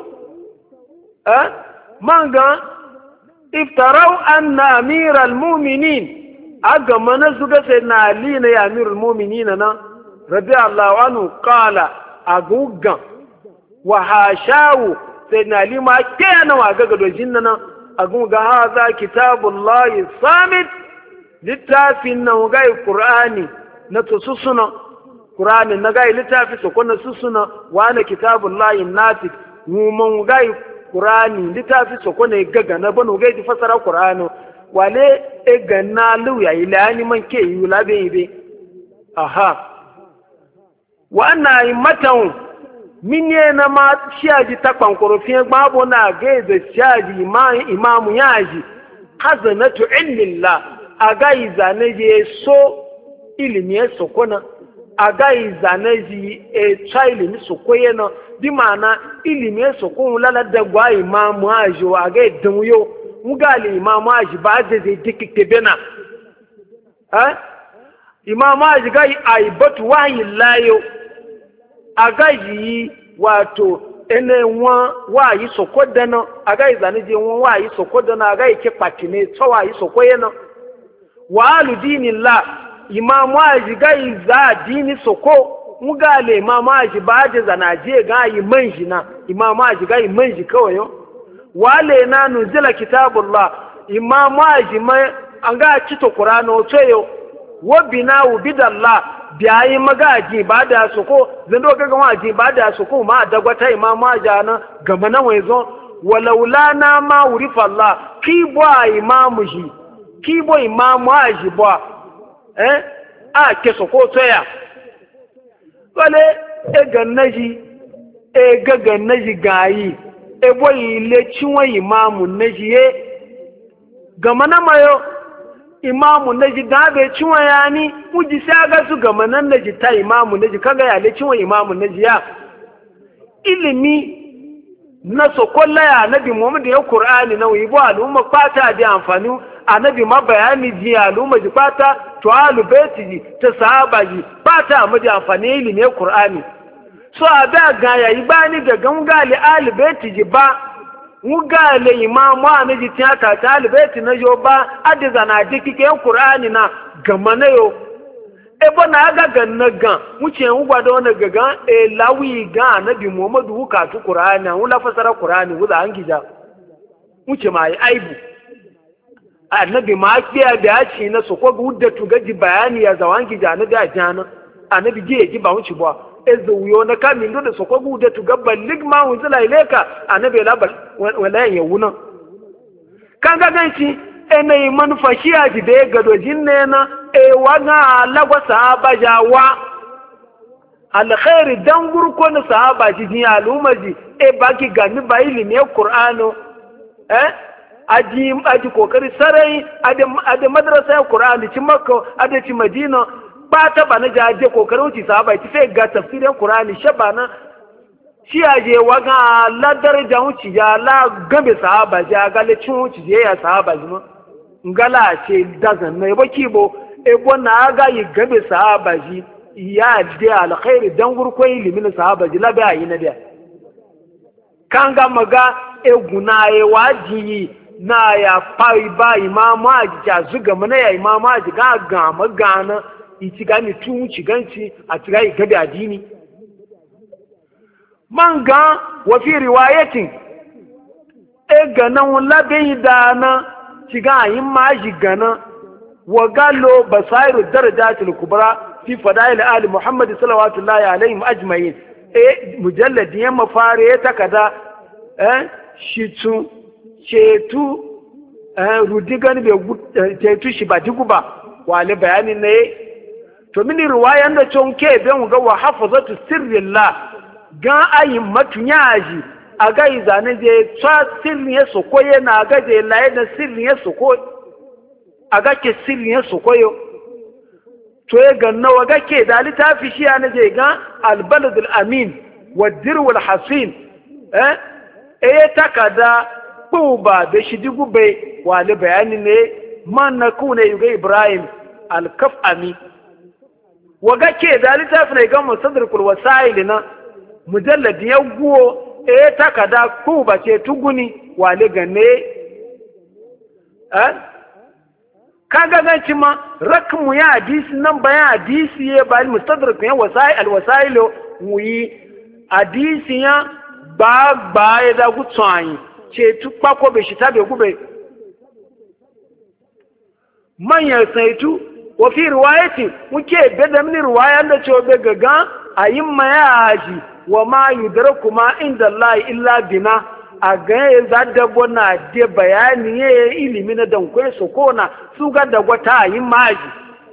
eh manga iftarau anna amiral mu'minin aga mana suga sai na ali na ya amirul mu'minin na rabbi allah anhu qala agugan wa hashawu sai na ali ma kana wa gaga dojin nan aguga hadha kitabullahi samit littafin nan ga qur'ani na to susuna qur'ani na ga littafi so kunna susuna wa na kitabullahi natik mu mun ga qur'ani littafi so kunna gaga na bano ga ji fasara qur'ani wale e ganna luya ilani man ke yi labe ibe aha wa anna imatan minye na ma shiaji ta kwankoro fiye gbabo na ga da shiaji imamu yaji hazanatu ilmillah aga izane je so ilimi so kona aga izane ji e cha ilimi so koyena bi mana ilimi so ko lala da gwa imamu ajo aga dunyo mugali imamu aji ba da zai dikike bena ha imamu aji ga aibatu wahi layo aga yi wato ene won wa yi sokodana aga izani je won wa yi sokodana aga ike patine to wa yi sokoyena wa alu dinillah imamu aji ga iza dini soko mugali imamu aji ba da zanaje ga yi manjina imamu aji ga yi manji kawai wale na nuzila kitabullah imamu aji mai an ga cito qur'ano toyo wabina ubidallah biyayi magaji ba da su ko zando ga waji ba da su ko ma dagwata imamu ajana gama na wezo walaula na ma urifa Allah kibo imamu ji kibo imamu aji bo eh a ke so ko toya wale e gannaji e ga gannaji gayi ebo ile chiwa imamu najiye gama na mayo imamu naji gabe chiwa yani uji saga su gama nan naji ta imamu naji kaga ya le chiwa imamu naji ya ilimi na sokolla ya nabi Muhammad ya Qur'ani na wibo al'umma fata da amfani annabi ma bayani ji al'umma ji fata to alu baiti ji ta sahaba ji fata mu da amfani ilimi ya Qur'ani so ada ga ya ibani ga gangali alibeti ji ba ngale imamu anaji tiyata ta alibeti na yo ba adiza na dikike qur'ani na gamana yo e bona aga ganna ga muce ngwa da wannan gaga e lawi ga nabi muhammadu ka tu qur'ani an la fasara qur'ani wuza an gija muce mai aibu annabi ma kiya da ci na so ko guddatu gaji bayani ya zawan gija na da jana annabi je ji ba wuce ba ezo wuyo na kamin do da soko gude tu gabban ligma unzila ileka annabi la wala ya wuna kan ga ganci ene manufa shi aji da gado jinne na e waga lagwa sahaba jawa alkhair dan gurko na sahaba ji ni alumaji e baki gani ba ilimi qur'ano eh aji aji kokari sarai ade ade madrasa qur'ani ci makka ade ci madina ba ta bana jaje kokarin wuce sahaba ti fe ga tafsirin qur'ani shabana shi aje waga la daraja wuce ya la gambe sahaba ja ga le cin wuce je ya sahaba jima ngala ce dazan ne baki bo e bona ga yi gambe sahaba ji ya de alkhairi dan gurko ilimin sahaba ji la ba yi na da kan ga maga e guna e waji na ya pai ba imamu aji ja zuga mana ya imamu aji ga ga magana iti gani tun ci ganci a tirai gabi addini man ga wa fi riwayatin e ganan labe dana ci ga yin maji gana wa galo basairu darajatul kubra fi fadail ali muhammad sallallahu alaihi ajma'in e mujallad ya mafare ya takada eh shitu cetu eh rudigan be cetu shi ba diguba wale bayanin ne to mini riwayan da chonke ben ga wa hafazatu sirrillah ga ayi matunyaji aga izane je tsa sirri ya sokoye na aga je laye na sirri ya soko aga ke sirri ya sokoyo to ya ganna waga ke da litafi shi ana je ga albaladul amin wa dirwul hasin eh eh takada ba da shi digube wale bayani ne man na kuna yuga Ibrahim al-Kaf'ami waga ke da littafin ne ga musaddarkul wasail na mujalladin ya guwo e takada ku ba ce tuguni wale ganne eh kaga ganci ma rakmu ya hadisi nan bayan hadisi ya ba mustadrak ya wasail al-wasail wuyi hadisi ya ba ba ya da gutsuwan ce tukpa ko be shi tabe gube manyan saitu wa fi riwayati muke bada mini riwaya da cewa be gaga ayin mayaji wa ma yudraku ma inda Allah illa bina a ga za da bona de bayani ye ilimi na dan kwai sokona su ga da gwata ayin maji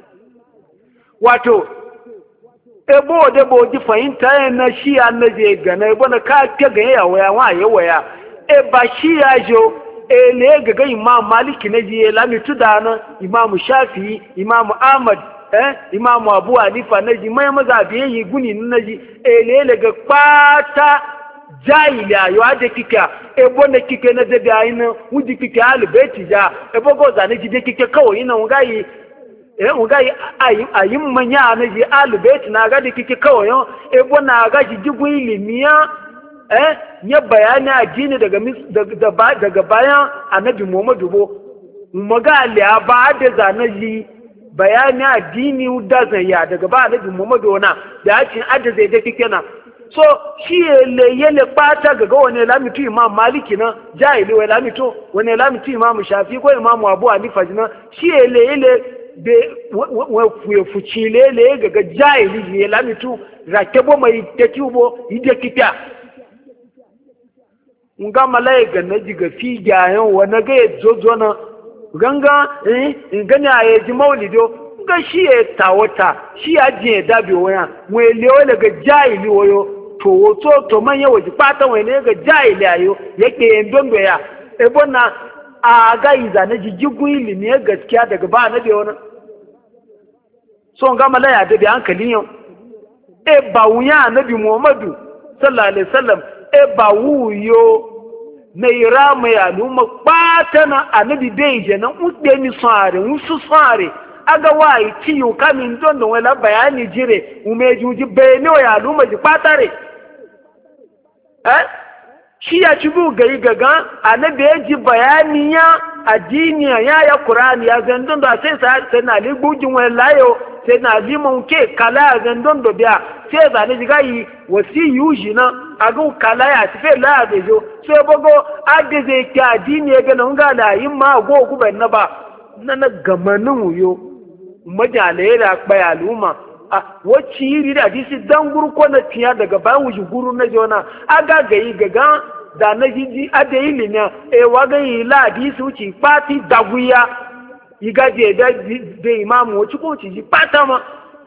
wato ebo de bo ji fahimta na shi annaje gana bona ka ke ga ya waya wa ya waya e ba shi ya jo e le ga ga imam maliki ne ji la mi tudana imam shafi imam ahmad eh imam abu hanifa ne ji mai mazabi yi guni ne ji e le le ga pata jahiliya yo ade kika e bona kike na de ayin wudi kike alibeti ja e bogo za ne ji de kike kawai ina ngai eh ngai ayin ayin manya ne ji alibeti na ga de kike kawai yo e bona ga ji jigu ilimiya eh ya bayani addini daga daga daga bayan annabi Muhammadu bo magali ba da zanaji bayani addini da zanya daga ba annabi Muhammadu na da yacin adda zai da kike na so shi le yele pata ga wani lamitu imam maliki na jahili wa lamitu wani lamitu imam shafi ko imam abu hanifa na shi le yele de wa fuci le le ga jahili ne lamitu rakebo mai takibo ide kika nga malai ga na jiga fi gayan wani ga ya zozo na ganga eh ngani a yaji maulido nga shi ya tawata shi ya je dabi waya we lewo daga jahili wayo to woto to manya waji pata wani ga jahili ayo yake ndondo ya e bona a ga iza na jijigu ilimi gaskiya daga ba na da wani so nga malai a dabi hankalin yau e ba wuya annabi Muhammadu sallallahu alaihi wasallam e ba wuyo na ira mai al'umma ɓata na anabi bai je na uɗe ni sare wusu sare aga wayi ciyo kamin don da wala bayani jire ume juji bai ne wa al'umma ji ɓata re eh shi ya ci bu gari gaga anabi ya ji bayani ya addini ya ya Qur'ani ya zandon da sai sai na li bujin wala layo sai na li mun ke kala ya zandon do biya sai da ne jigai wasi yuji na agu kala ya tafe la da jo sai bogo ade zai ki addini ga nan ga da yin ma go ku ban na ba na na gamanin yo majale da kpai aluma a wacce yiri da disi dan gurko na tiya daga bayan wuji guru na jona aga gayi gaga da na jiji ade ilinya e waga yi la disi wuci pati daguya igaje da da imamu wuci ko ci ji pata ma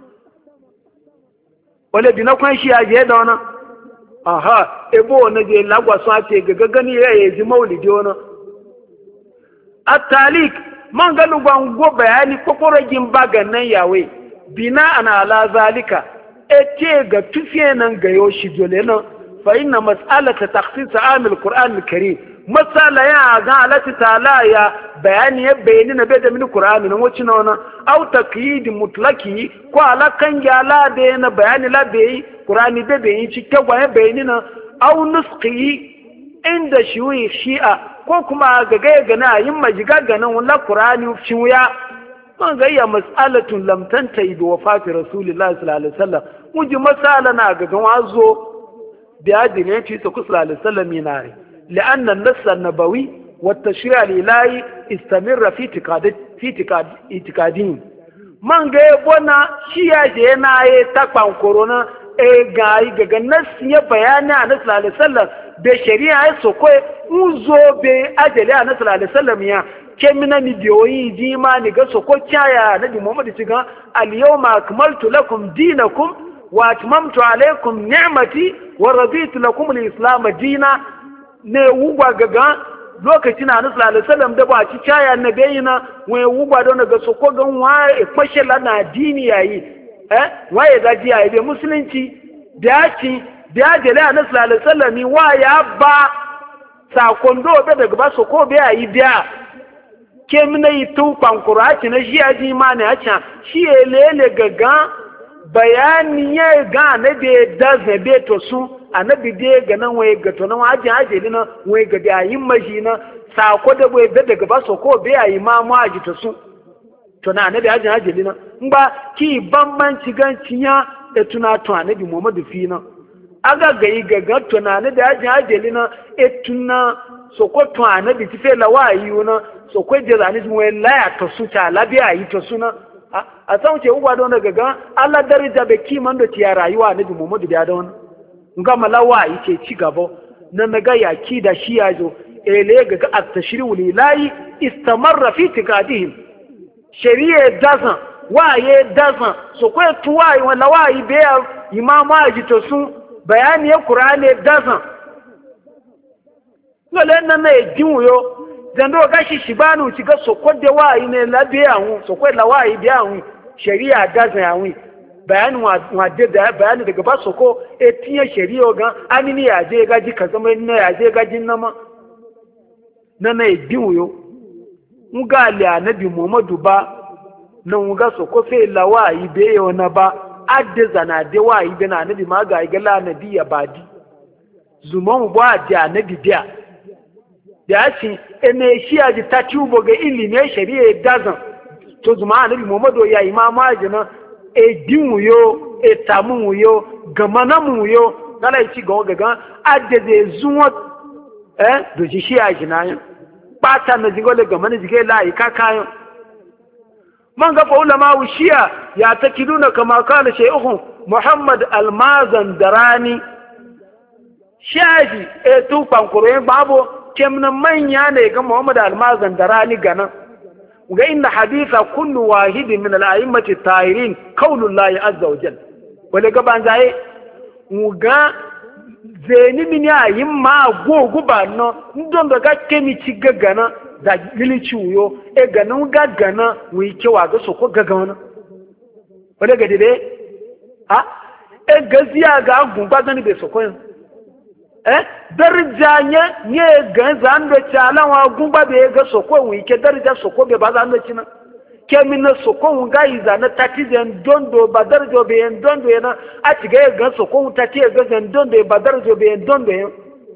wale dina kwan shi aje da wana aha ebo na je lagwa so ate gaga gani ya yi maulidi wana at-talik man ga lugan go bayani kokorogin bagan nan yawe bina ana ala zalika ete ga tufiye nan ga yo shi dole nan fa inna mas'alata takhsis amil qur'an al-karim masala ya ga alati ta'ala ya bayani ya bayani na bada min qur'ani nan wacin nan au taqyid mutlaki ko ala kan ya la da na bayani la bai qur'ani da bai cike gwaye bayani na au nusqi inda shiwi shi'a ko kuma ga ga gana yin majiga ganan wala qur'ani shiya man ga ya mas'alatun lam tantahi bi wafati rasulillahi sallallahu alaihi wasallam muji masala na ga gan wazo da dine ci ta sallallahu alaihi wasallam yana لأن النص النبوي والتشريع الإلهي استمر في اعتقاد في اعتقاد اعتقادهم من جاي بنا شيء جينا يتقبل كورونا e gayi gaga nasi ya bayani a nasu alisallam da shari'a ya soko uzo be ajali a nasu alisallam ya kemina ni biyoyi ji ma ni ga soko kyaya na bi muhammadu cikin al-yawma akmaltu lakum dinakum wa atmamtu alaykum ni'mati wa raditu lakum al-islam dina ne wugwa gaga lokacin a nasu alisallam da ba ci kyaya na bayina wai wugwa don ga soko gan wa e fashe lana dini yayi eh waye zaji ya ibe musulunci da ci da jale a nasu alisalami wa ya ba sakon do be daga ba so ko be ayi biya ke mina yi tu pankura ci na shi aji ma ne a can shi elele gaga bayani ya ga na be da zabe to su annabi de ga nan waye ga to nan aji aje ni na waye ga da yin maji na sako da bai da daga ba so ko be ayi ma mu aji to su to na annabi aji aje ni na ngba ki bambanci ganci ya e tuna to annabi Muhammadu fi na aga ga yi gaga to na annabi aji aje ni na e tuna so ko to annabi ti fe la wayi na so ko je zani mu la ya to su ta labi ayi to su na a san ce uba don daga ga Allah daraja be kiman da tiya rayuwa annabi Muhammadu da da wannan nga malawa yace ci gaba na naga yaki da shi yazo ele ga at-tashri'u lillahi istamarra fi tiqadihim shari'a dazan waye dazan so ko tuwai wala wayi be imamu aji to sun bayani ya qur'ani dazan wala nan ne jinwo zando gashi shibanu ci ga so ko de wayi ne labe awun so ko la wayi be awun shari'a dazan awun bayani wa de da bayani daga ba soko e tiye shari'o ga anini ya je gaji ka zama ne ya je gaji nama na na ediwo nga ali anabi Muhammadu ba na nga soko fe lawa ibe yo na ba adde zana de wa ibe na anabi ma ga ga la nabi ya badi zuman ba de anabi dia da shi ene shi aji tatubo ga ilimi shari'a dazan to zuma anabi Muhammadu ya imama ajina edinwu yo etamu yo gamanamu yo kala ichi go gaga adede zuwa eh do shi ya jinayo pata na jingole gamana jige la ikakayo man ga fa ulama ushiya ya takiduna kama kana shaykhun Muhammad Almazan Darani shaji e tu pankoro babo kemna manya ne ga Muhammad Almazan Darani gana ga inna haditha kullu wahidin min al-a'immati at-tahirin qaulullahi azza wa jalla wala gaban zai muga zeni min ya yimma gogu banno ndon daga kemi ci gagana da gilici uyo e ganan gagana wi kewa ga soko gagana wala ga dede ha e gaziya ga gumba gani be soko eh darjanye nye ganza ndo chala wa gumba be ga soko wike darja soko be baza ndo china kemina soko unga iza na tatize ndondo badarjo be ndondo yana atiga ga soko utatie ga ndondo badarjo be ndondo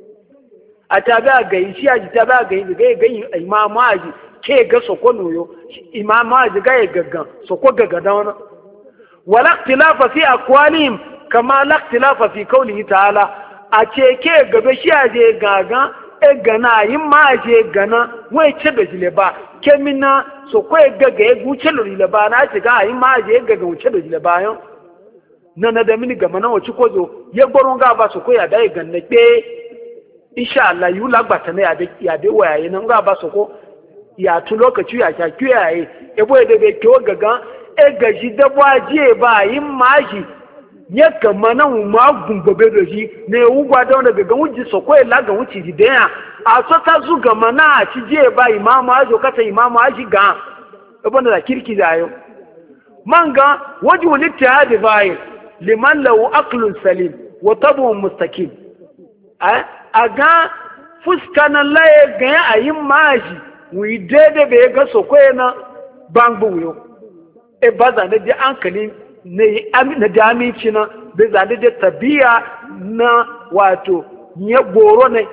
ataga ga ishi aji taga ga ga ga imamu aji ke ga soko noyo imamu aji ga ga soko ga da wana wala ikhtilafa fi aqwalihim kama la ikhtilafa fi qawlihi ta'ala a ce ke gabe shi a je gaga e gana yin ma je gana wai ce da jile ba kemina so ko e gaga e guce lori le ba na ce ga yin ma je gaga wuce da jile ba yon na na da mini gama na wace ko zo ya gboron ga ba so ko ya da e ganna pe insha Allah yu lagbata ne ya da ya da wayaye nan ga ba so ko ya tu lokaci ya kya kiyaye e boye da be ke gaga e gaji da ba je ba yin ma ji ya kama na ma gumbabe da shi ne ugwa da wanda ga wuji soko la ga wuci di da a so ta zu ga mana a ci je ba imamu ajo kata imamu aji ga ibn da kirki da yo manga wajhu littihad bai liman lahu aqlun salim wa tabu mustaqim a aga fuskana laye ga ayin maji wi dede be ga soko na bangbu yo e baza ne di ankali na jamici na da zane da tabiya na wato ya goro ne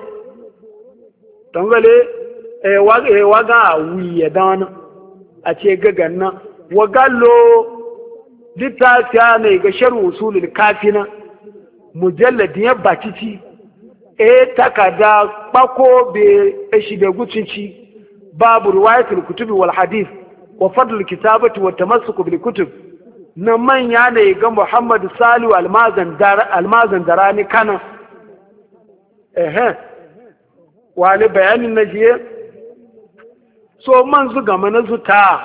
tangale waga a wuyi dana a ce gagan nan wagalo littafiya ne ga sharu usulul kafina mujalladin ya bakici e takada kpako be eshi da gucinci babu riwayatul kutubi wal hadith wa fadlul kitabati wa tamassuku bil kutub na manya ne ga Muhammadu Salihu almazan darani Kano ehe wani bayanin na jiye so man zu gama na zuta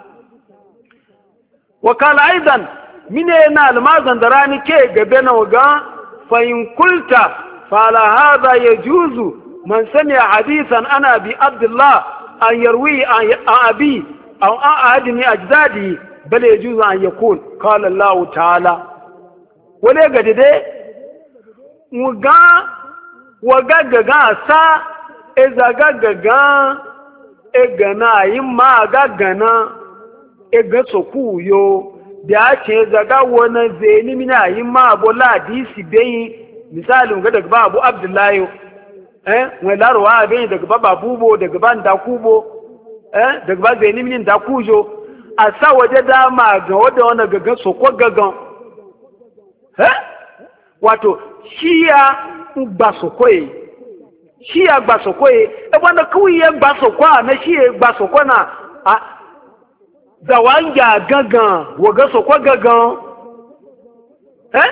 wakala aidan mine na almazan darani ke gabe na waga fahim kulta fala hada ya juzu man sani hadisan ana bi abdullah an yarwi an abi an ahadini ajdadi bal yajuzu an yakun qala Allah ta'ala wale ga dide muga waga gaga sa eza gagaga egana yimma gagana ega soku yo da ce zaga wani zeni mina yimma abola hadisi bai misali ga daga babu abdullahi eh wai larwa bai daga baba bubo daga ban dakubo eh daga ba zeni min dakujo a sa waje dama ga wanda wani gaga soko gagan eh wato shiya gba soko yi shiya gba soko yi e wanda kawai ya gba soko na shiya gba soko na a zawanja gagan waga soko gagan eh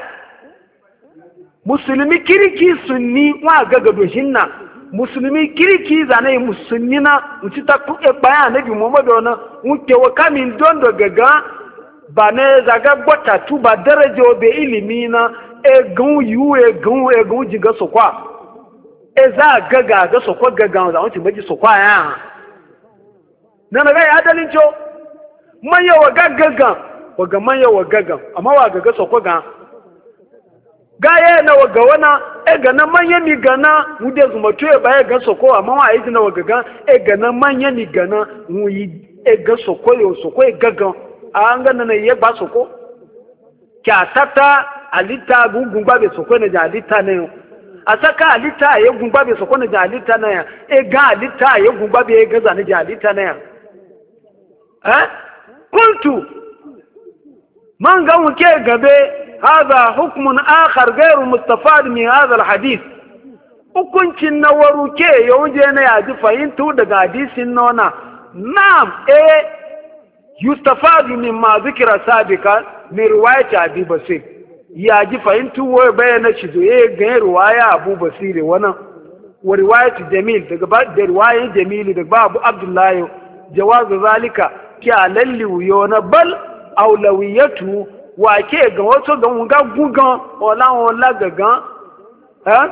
musulmi kiriki sunni wa gaga doshin na musulmi kiriki zane musulmi na uci ta kuke baya nabi muhammadu na wuke wa kamin don da gaga ba ne zaga gbota tu ba daraja be ilimi na egun yu egun egun jiga sokwa e za gaga ga sokwa gaga za wuce baji sokwa ya na na ga ya dalin jo manya wa gaggaga wa ga manya wa gaga amma wa gaga sokwa ga gaya na waga wana e gana manya ni gana wude zuma tuye baya ga soko amma wa yi na waga ga e gana manya ni gana mu yi e ga soko yo soko e gaga an ga na ye ba soko kya tata alita gungun ba be soko ne ja alita ne asaka alita ye gungun ba be soko ne ja alita ne e ga alita ye gungun ba be ga za ne ja alita ne eh kuntu man ga wuke gabe هذا حكم آخر غير مستفاد من هذا الحديث hukuncin na waruke yauje na yaji fahimtu daga hadisin nona na'am eh yustafadu mimma zikra sabika min riwayat Abi Basir yaji fahimtu wa bayana shi doye ga riwaya Abu Basir wannan wa riwayat Jamil daga ba da riwayat Jamil daga Abu Abdullah jawaz zalika ki alalli yona bal awlawiyatu wa ke ga wato ga mun ga gugan wala wala gagan eh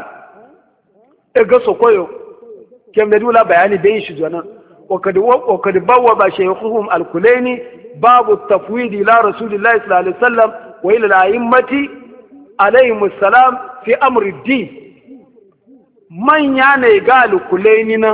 e ga sokoyo kem da dula bayani bai shi jona wa kad wa kad bawa ba shaykhuhum al-kulaini babu tafwid ila rasulillahi sallallahu alaihi wasallam wa ila al-a'immati alayhim assalam fi amri ad-din man ya ne ga al-kulaini na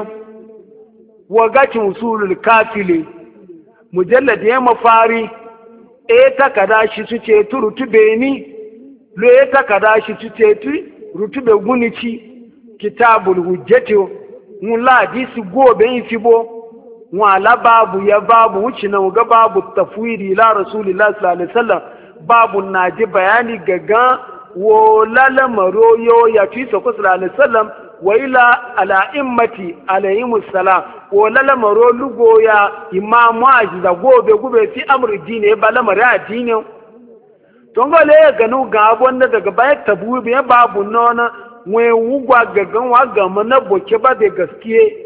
wa ga ci usulul kafili mujallad ya mafari e takada shi su ce tu rutube ni lo e takada shi su ce tu rutube gunici kitabul hujjati mun la hadisi gobe yin fibo wa la babu ya babu wuci na ga babu tafwiri la rasulillahi sallallahu alaihi wasallam babu naji bayani gaga wo lala maro yo ya fi so sallallahu alaihi wasallam wa ila ala immati alayhimus salam wo lala maro lugo ya imamu ajiza gobe gobe fi amri dini ba lamari addini to ngole ga nu ga bonda daga baya tabu be babu nona we wugwa gagan wa ga mana boke ba da gaskiye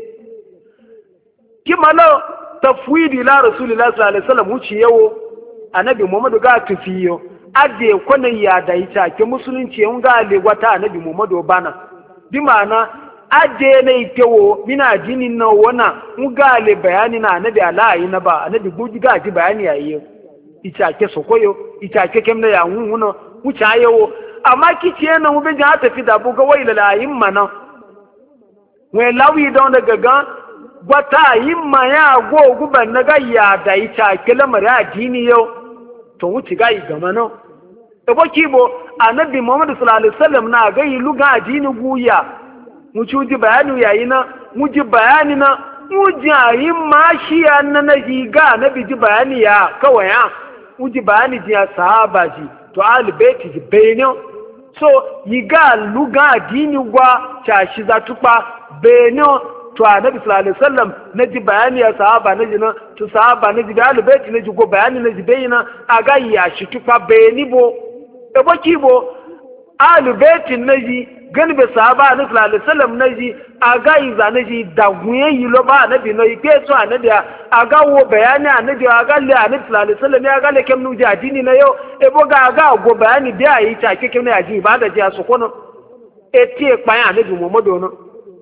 kimalo tafwidi la rasulullahi sallallahu alaihi wasallam wuci yawo annabi muhammadu ga tufiyo ade kwana ya da ita ke musulunci yan ga legwata annabi muhammadu bana bi ma'ana ade ne itewo mina jinin na wana nga le bayani na annabi alayi na ba annabi guji ga ji bayani yayi ita ke sokoyo ita ke kemna ya hunhuno wuca yawo amma kici yana mu bin ja tafi da buga waila la yimma na we lawi don daga ga gwata yimma ya go guban na ga ya da ita ke lamar addini yau to wuci ga yi gama no e bo kibo annabi muhammad sallallahu alaihi wasallam na ga yi luga addini guya mu ci bayani yayi na mu ji bayani na mu ji yimma shi na na ji ga annabi ji bayani ya kawai ya mu ji bayani ji ya sahaba ji to albayti ji bayani so yiga luga dini gwa chashi za tupa benyo to annabi sallallahu alaihi wasallam naji bayani ya sahaba naji na to sahaba naji da albayti naji go bayani naji bayina aga ya shi tupa beni bo e bo kibo albayti naji gani be sahaba annabi sallallahu alaihi wasallam naji aga iza naji daguye yilo ba annabi no ike so annabi aga wo bayani annabi aga le annabi sallallahu alaihi wasallam aga le kemnu ji adini na yo e bo ga aga go bayani bi ayi ta ke kemnu aji ba da ji aso kono eti e pa annabi muhammadu no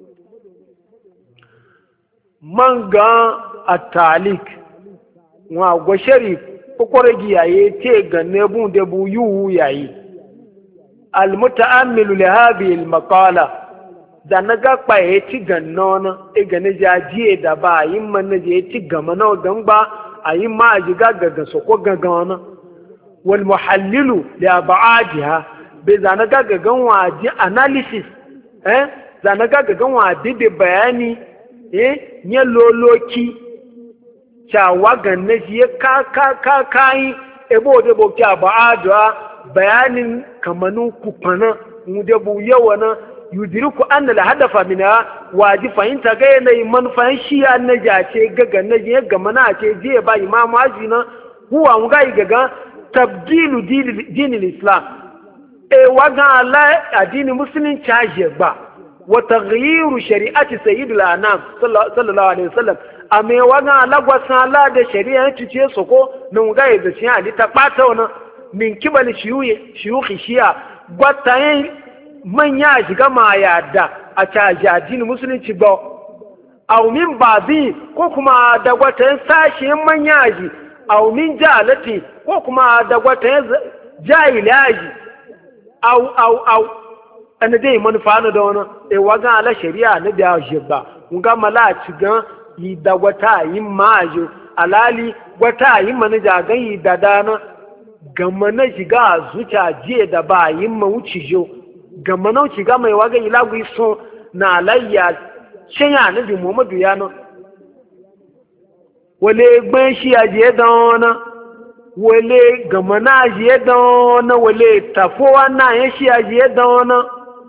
manga atalik wa go sharif kokore gi yayi te ganne bun de bu yu yayi المتأمل لهذه المقالة da na ga kpa ya ti ganna na e ga na jajiye da ba yin man na je ti gama na gan ba a yin ma a ji ga gaga so ko gaga na wal muhallilu da ba'adiha be za na ga gagan waji analysis eh za na ga gagan waji da bayani eh nye loloki cewa ganna shi ya ka ka ka kai ebo da bo kya ba'adha bayanin kamanin kufana mu da bu yawana yudiriku anna la hadafa mina waji fahimta ga yanayi manufan shi ya na jace gaga na je ga mana ce je ba imamu ajina huwa mu ga gaga tabdilu dinil islam e waga ala addini musulunci caje ba wa taghyiru shari'ati sayyidil anam sallallahu alaihi wasallam ame waga ala gwasa ala da shari'a tuce soko nun ga yaza shi ali ta bata wana min kibali shiyuyi shiyuhi shiya gwatayen manya shiga ma yada a caji addini musulunci ba au min bazi ko kuma da gwatayen sashen manya ji au min jalati ko kuma da gwatayen jahilaji au au au ana dai manufa na da wani e wagan ala shari'a na da shi ba mun ga mala ci gan yi da gwata yin majo alali gwata yin mana jagan yi da dana gama na shiga zuciya jiya da ba yin ma wuce jo gama na shiga mai waga ilagu so na alayya shenya na bi muhammadu ya no wale gban shi a jiya da wani wale gama na jiya da wani wale tafowa na ya shi a jiya da wani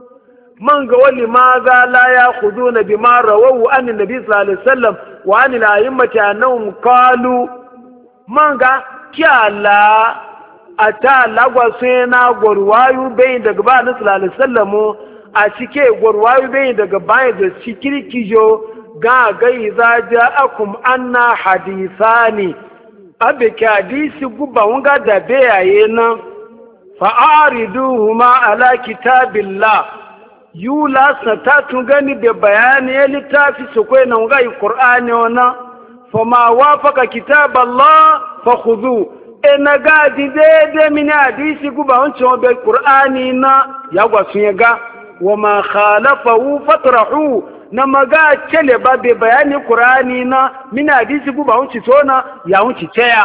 man ga wali ma za la ya kudu na bi ma rawahu an nabi sallallahu alaihi wasallam wa an la yimmati annahum qalu man ga kyala ata lagwa sai na gwarwayu bai daga ba na sallallahu alaihi wasallam a cike gwarwayu bai daga bayan da cikirkijo ga ga iza ja'akum anna hadithani abe ki hadisi guba wanga da bayaye nan fa ariduhuma ala kitabillah yula satatu gani da bayani ya littafi su kai nan ga qur'ani wana fa ma wafaka kitaballah fa khudhu ina ga dide min hadisi guba wancan da qur'ani na ya gwasun ya ga wa ma khalafahu fatrahu na maga cele ba be bayani qur'ani na min hadisi guba wanci tona ya wanci taya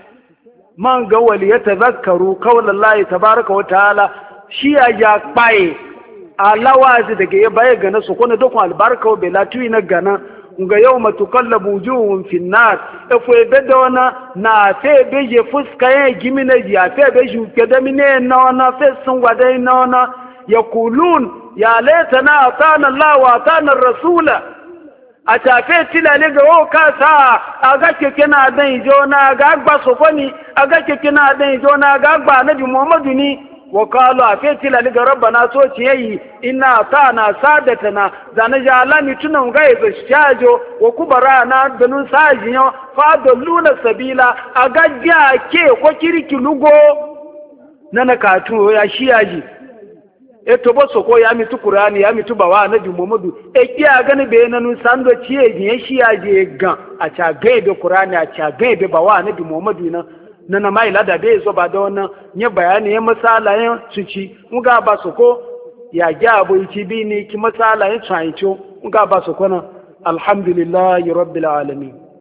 man ga wali ya tazakkaru qaulallahi tabaaraka wa ta'ala shi ya paye alawazi daga ya baye gana su kone dokon albarka be latuyi na gana nga yau matukallabu wujuhum fi nar efo ebe da wana na fe be je fuska ye gimina ya fe be ju kedamine na wana fe sun wada na wana yaqulun ya laitana atana Allah wa atana rasula a tafe tilale ga o ka sa aga keke na dan jona ga gba sokoni aga keke na dan jona ga gba nabi Muhammadu ni وقالوا أفيتي لك ربنا سوتي إنا أطعنا سادتنا زانا جعلاني تنم غيظ الشاجو وكبرانا دنون ساجيو فأدلون السبيلا أغاجا كي وكيريكي لغو نانا كاتو يا شياجي eto bo soko ya mitu Qur'ani ya mitu bawa nabi Muhammadu e kiya gani be nanu sando ciye giye shiyaje gan a cha gaibe Qur'ani a cha gaibe bawa nabi Muhammadu na na na mai lada bai zo ba da wannan ya bayani ya masala ya suci muga ba su ko ya ga abu ci bi ni ki masala ya tsayicho muga ba su ko na alhamdulillahi rabbil alamin